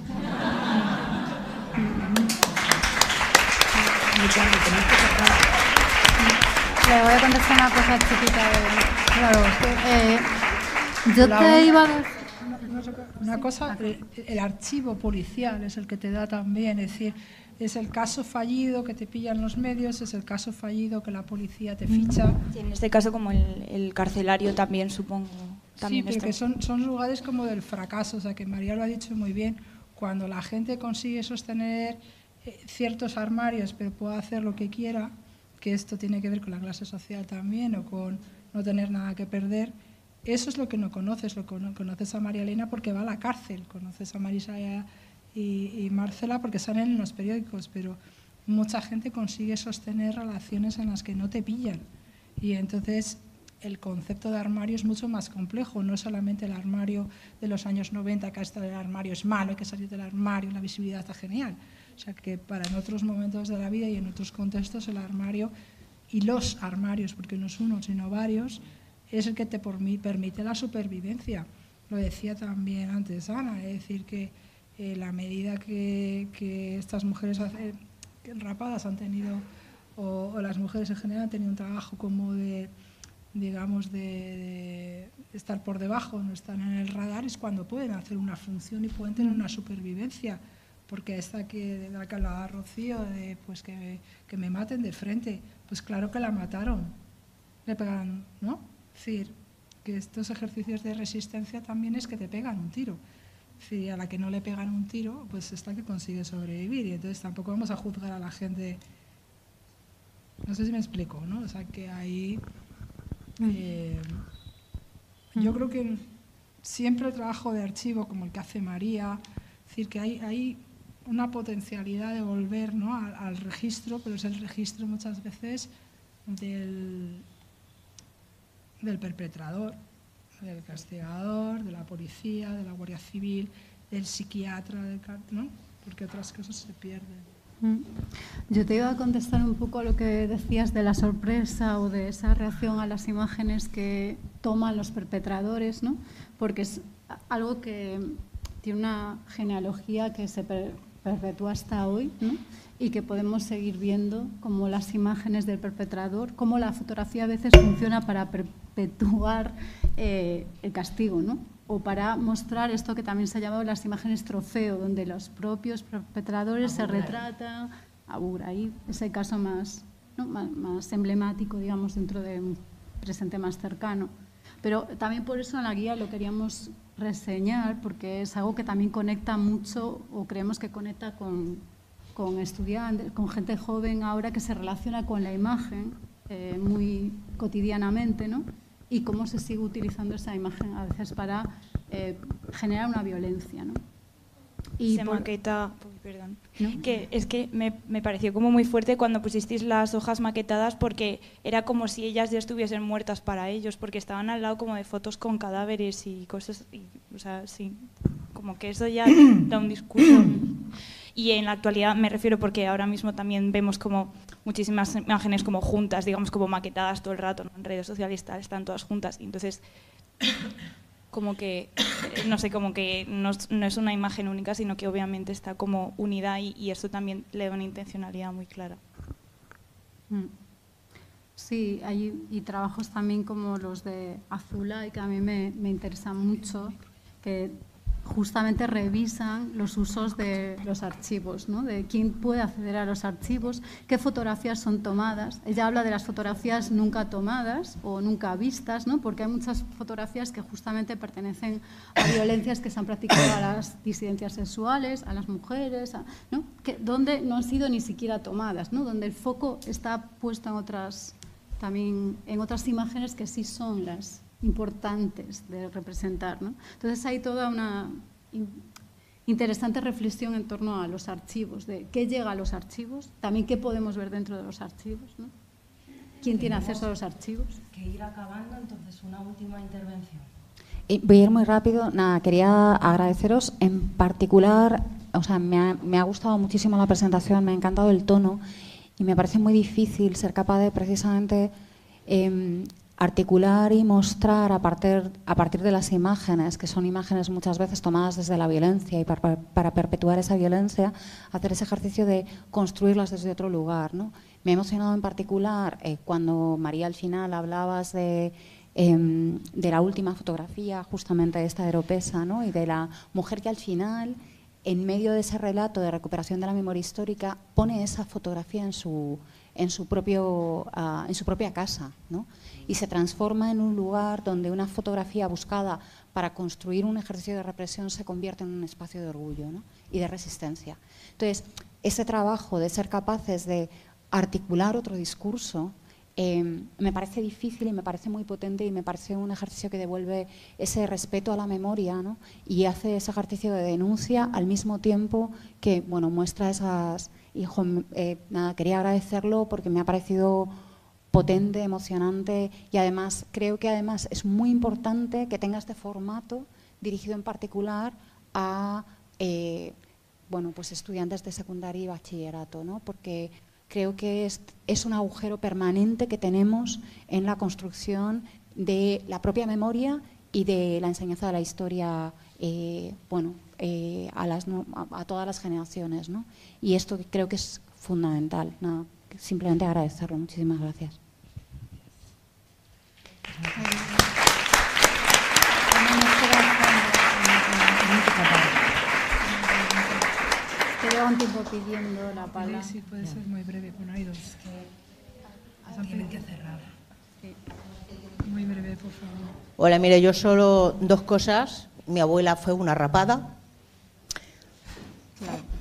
Le voy a contestar una cosa chiquita. Claro, yo te iba a dar... Una cosa, el archivo policial es el que te da también, es decir, es el caso fallido que te pillan los medios, es el caso fallido que la policía te ficha. Sí, en este caso como el carcelario también, supongo. También sí, porque son lugares como del fracaso, o sea que María lo ha dicho muy bien, cuando la gente consigue sostener ciertos armarios pero puede hacer lo que quiera, que esto tiene que ver con la clase social también o con no tener nada que perder. Eso es lo que no conoces, conoces a María Elena porque va a la cárcel, conoces a Marisa y Marcela porque salen en los periódicos, pero mucha gente consigue sostener relaciones en las que no te pillan. Y entonces el concepto de armario es mucho más complejo, no es solamente el armario de los años 90, que hasta el armario es malo, hay que salir del armario, la visibilidad está genial. O sea que para en otros momentos de la vida y en otros contextos el armario y los armarios, porque no es uno sino varios, es el que te permite la supervivencia. Lo decía también antes Ana, es decir, que la medida que estas mujeres rapadas han tenido, o las mujeres en general han tenido un trabajo como de, digamos, de estar por debajo, no están en el radar, es cuando pueden hacer una función y pueden tener una supervivencia. Porque esta de la que hablaba Rocío, de pues que me maten de frente, pues claro que la mataron, le pegaron, ¿no? Es decir, que estos ejercicios de resistencia también es que te pegan un tiro. Es decir, a la que no le pegan un tiro, pues esta que consigue sobrevivir. Y entonces tampoco vamos a juzgar a la gente. No sé si me explico, ¿no? O sea, que ahí yo creo que siempre el trabajo de archivo, como el que hace María, es decir, que hay una potencialidad de volver, ¿no?, al registro, pero es el registro muchas veces del perpetrador, del castigador, de la policía, de la Guardia Civil, del psiquiatra, ¿no? Porque otras cosas se pierden. Yo te iba a contestar un poco a lo que decías de la sorpresa o de esa reacción a las imágenes que toman los perpetradores, ¿no? Porque es algo que tiene una genealogía que se perpetúa hasta hoy, ¿no? Y que podemos seguir viendo como las imágenes del perpetrador, como la fotografía a veces funciona para perpetuar el castigo, ¿no? O para mostrar esto que también se ha llamado las imágenes trofeo, donde los propios perpetradores se retratan. Ahí es el caso más, ¿no?, más emblemático, digamos, dentro de un presente más cercano. Pero también por eso en la guía lo queríamos reseñar, porque es algo que también conecta mucho, o creemos que conecta con estudiantes, con gente joven ahora que se relaciona con la imagen muy cotidianamente, ¿no? Y cómo se sigue utilizando esa imagen a veces para generar una violencia, ¿no? Y se maqueta, perdón, ¿no? Que es que me pareció como muy fuerte cuando pusisteis las hojas maquetadas, porque era como si ellas ya estuviesen muertas para ellos, porque estaban al lado como de fotos con cadáveres y cosas, o sea, sí, como que eso ya da un discurso. Y en la actualidad me refiero porque ahora mismo también vemos como muchísimas imágenes como juntas, digamos como maquetadas todo el rato, ¿no? En redes sociales están todas juntas, y entonces como que, no sé, como que no es una imagen única, sino que obviamente está como unida, y eso también le da una intencionalidad muy clara. Sí, hay trabajos también como los de Azulay, que a mí me interesan mucho, que justamente revisan los usos de los archivos, ¿no? De quién puede acceder a los archivos, qué fotografías son tomadas. Ella habla de las fotografías nunca tomadas o nunca vistas, ¿no? Porque hay muchas fotografías que justamente pertenecen a violencias que se han practicado a las disidencias sexuales, a las mujeres, ¿no? Donde no han sido ni siquiera tomadas, ¿no? Donde el foco está puesto en otras imágenes que sí son las importantes de representar, ¿no? Entonces hay toda una interesante reflexión en torno a los archivos, de qué llega a los archivos, también qué podemos ver dentro de los archivos, ¿no? ¿Quién tiene acceso a los archivos? Que ir acabando, entonces una última intervención. Voy a ir muy rápido. Nada, quería agradeceros en particular, o sea, me ha gustado muchísimo la presentación, me ha encantado el tono, y me parece muy difícil ser capaz de precisamente articular y mostrar a partir de las imágenes, que son imágenes muchas veces tomadas desde la violencia, y para perpetuar esa violencia, hacer ese ejercicio de construirlas desde otro lugar, ¿no? Me ha emocionado en particular cuando, María, al final hablabas de la última fotografía, justamente esta de Oropesa, ¿no? Y de la mujer que al final, en medio de ese relato de recuperación de la memoria histórica, pone esa fotografía en su propia casa, ¿no? Y se transforma en un lugar donde una fotografía buscada para construir un ejercicio de represión se convierte en un espacio de orgullo, ¿no? Y de resistencia. Entonces, ese trabajo de ser capaces de articular otro discurso me parece difícil y me parece muy potente, y me parece un ejercicio que devuelve ese respeto a la memoria, ¿no? Y hace ese ejercicio de denuncia al mismo tiempo que, bueno, muestra Y nada, quería agradecerlo porque me ha parecido potente, emocionante, y además creo que además es muy importante que tenga este formato dirigido en particular a bueno, pues estudiantes de secundaria y bachillerato, ¿no? Porque creo que es un agujero permanente que tenemos en la construcción de la propia memoria y de la enseñanza de la historia, bueno, a todas las generaciones, ¿no? Y esto creo que es fundamental. Nada, simplemente agradecerlo. Muchísimas gracias. Te llevo un tiempo pidiendo la palabra. Sí, puede ser muy breve. Bueno, hay dos. Tienen que cerrar. Sí. Muy breve, por favor. Hola, mire, yo solo 2 cosas. Mi abuela fue una rapada. Claro.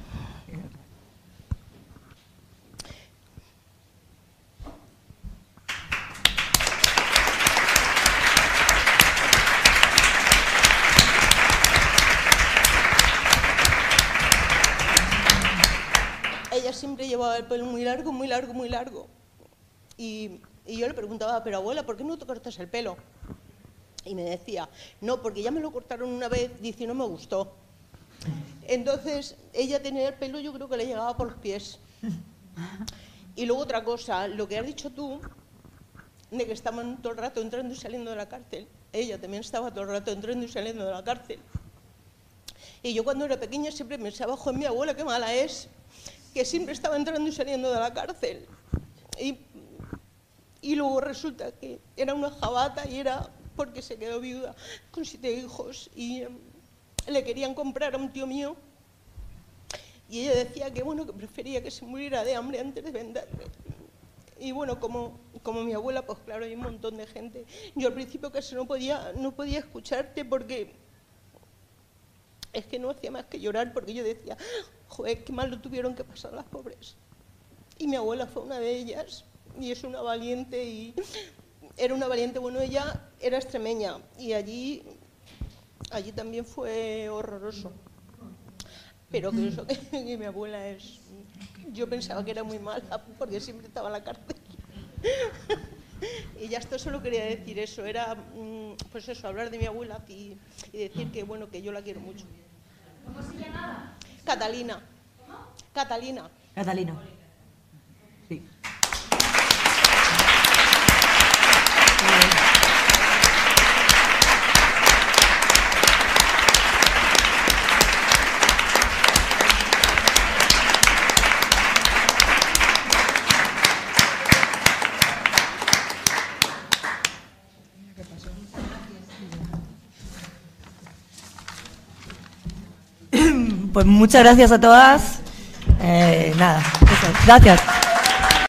Ella siempre llevaba el pelo muy largo, muy largo, muy largo. Y yo le preguntaba, pero abuela, ¿por qué no te cortas el pelo? Y me decía, no, porque ya me lo cortaron una vez, dice, y no me gustó. Entonces, ella tenía el pelo, yo creo que le llegaba por los pies. Y luego otra cosa, lo que has dicho tú, de que estaban todo el rato entrando y saliendo de la cárcel. Ella también estaba todo el rato entrando y saliendo de la cárcel. Y yo cuando era pequeña siempre pensaba, ojo, mi abuela qué mala es, que siempre estaba entrando y saliendo de la cárcel. Y luego resulta que era una jabata y era porque se quedó viuda con 7 hijos y le querían comprar a un tío mío y ella decía que bueno, que prefería que se muriera de hambre antes de venderle. Y bueno, como mi abuela, pues claro, hay un montón de gente. Yo al principio casi no podía escucharte porque es que no hacía más que llorar, porque yo decía, joder, qué mal lo tuvieron que pasar las pobres. Y mi abuela fue una de ellas, y es una valiente, y era una valiente. Bueno, ella era extremeña, y allí también fue horroroso. Pero que eso que mi abuela es... Yo pensaba que era muy mala, porque siempre estaba en la cárcel. Y ya esto solo quería decir eso, era pues eso, hablar de mi abuela y decir que bueno, que yo la quiero mucho. ¿Cómo se llamaba? Catalina. ¿Cómo? Catalina. Catalina. Sí. Pues muchas gracias a todas. Nada, eso. Gracias.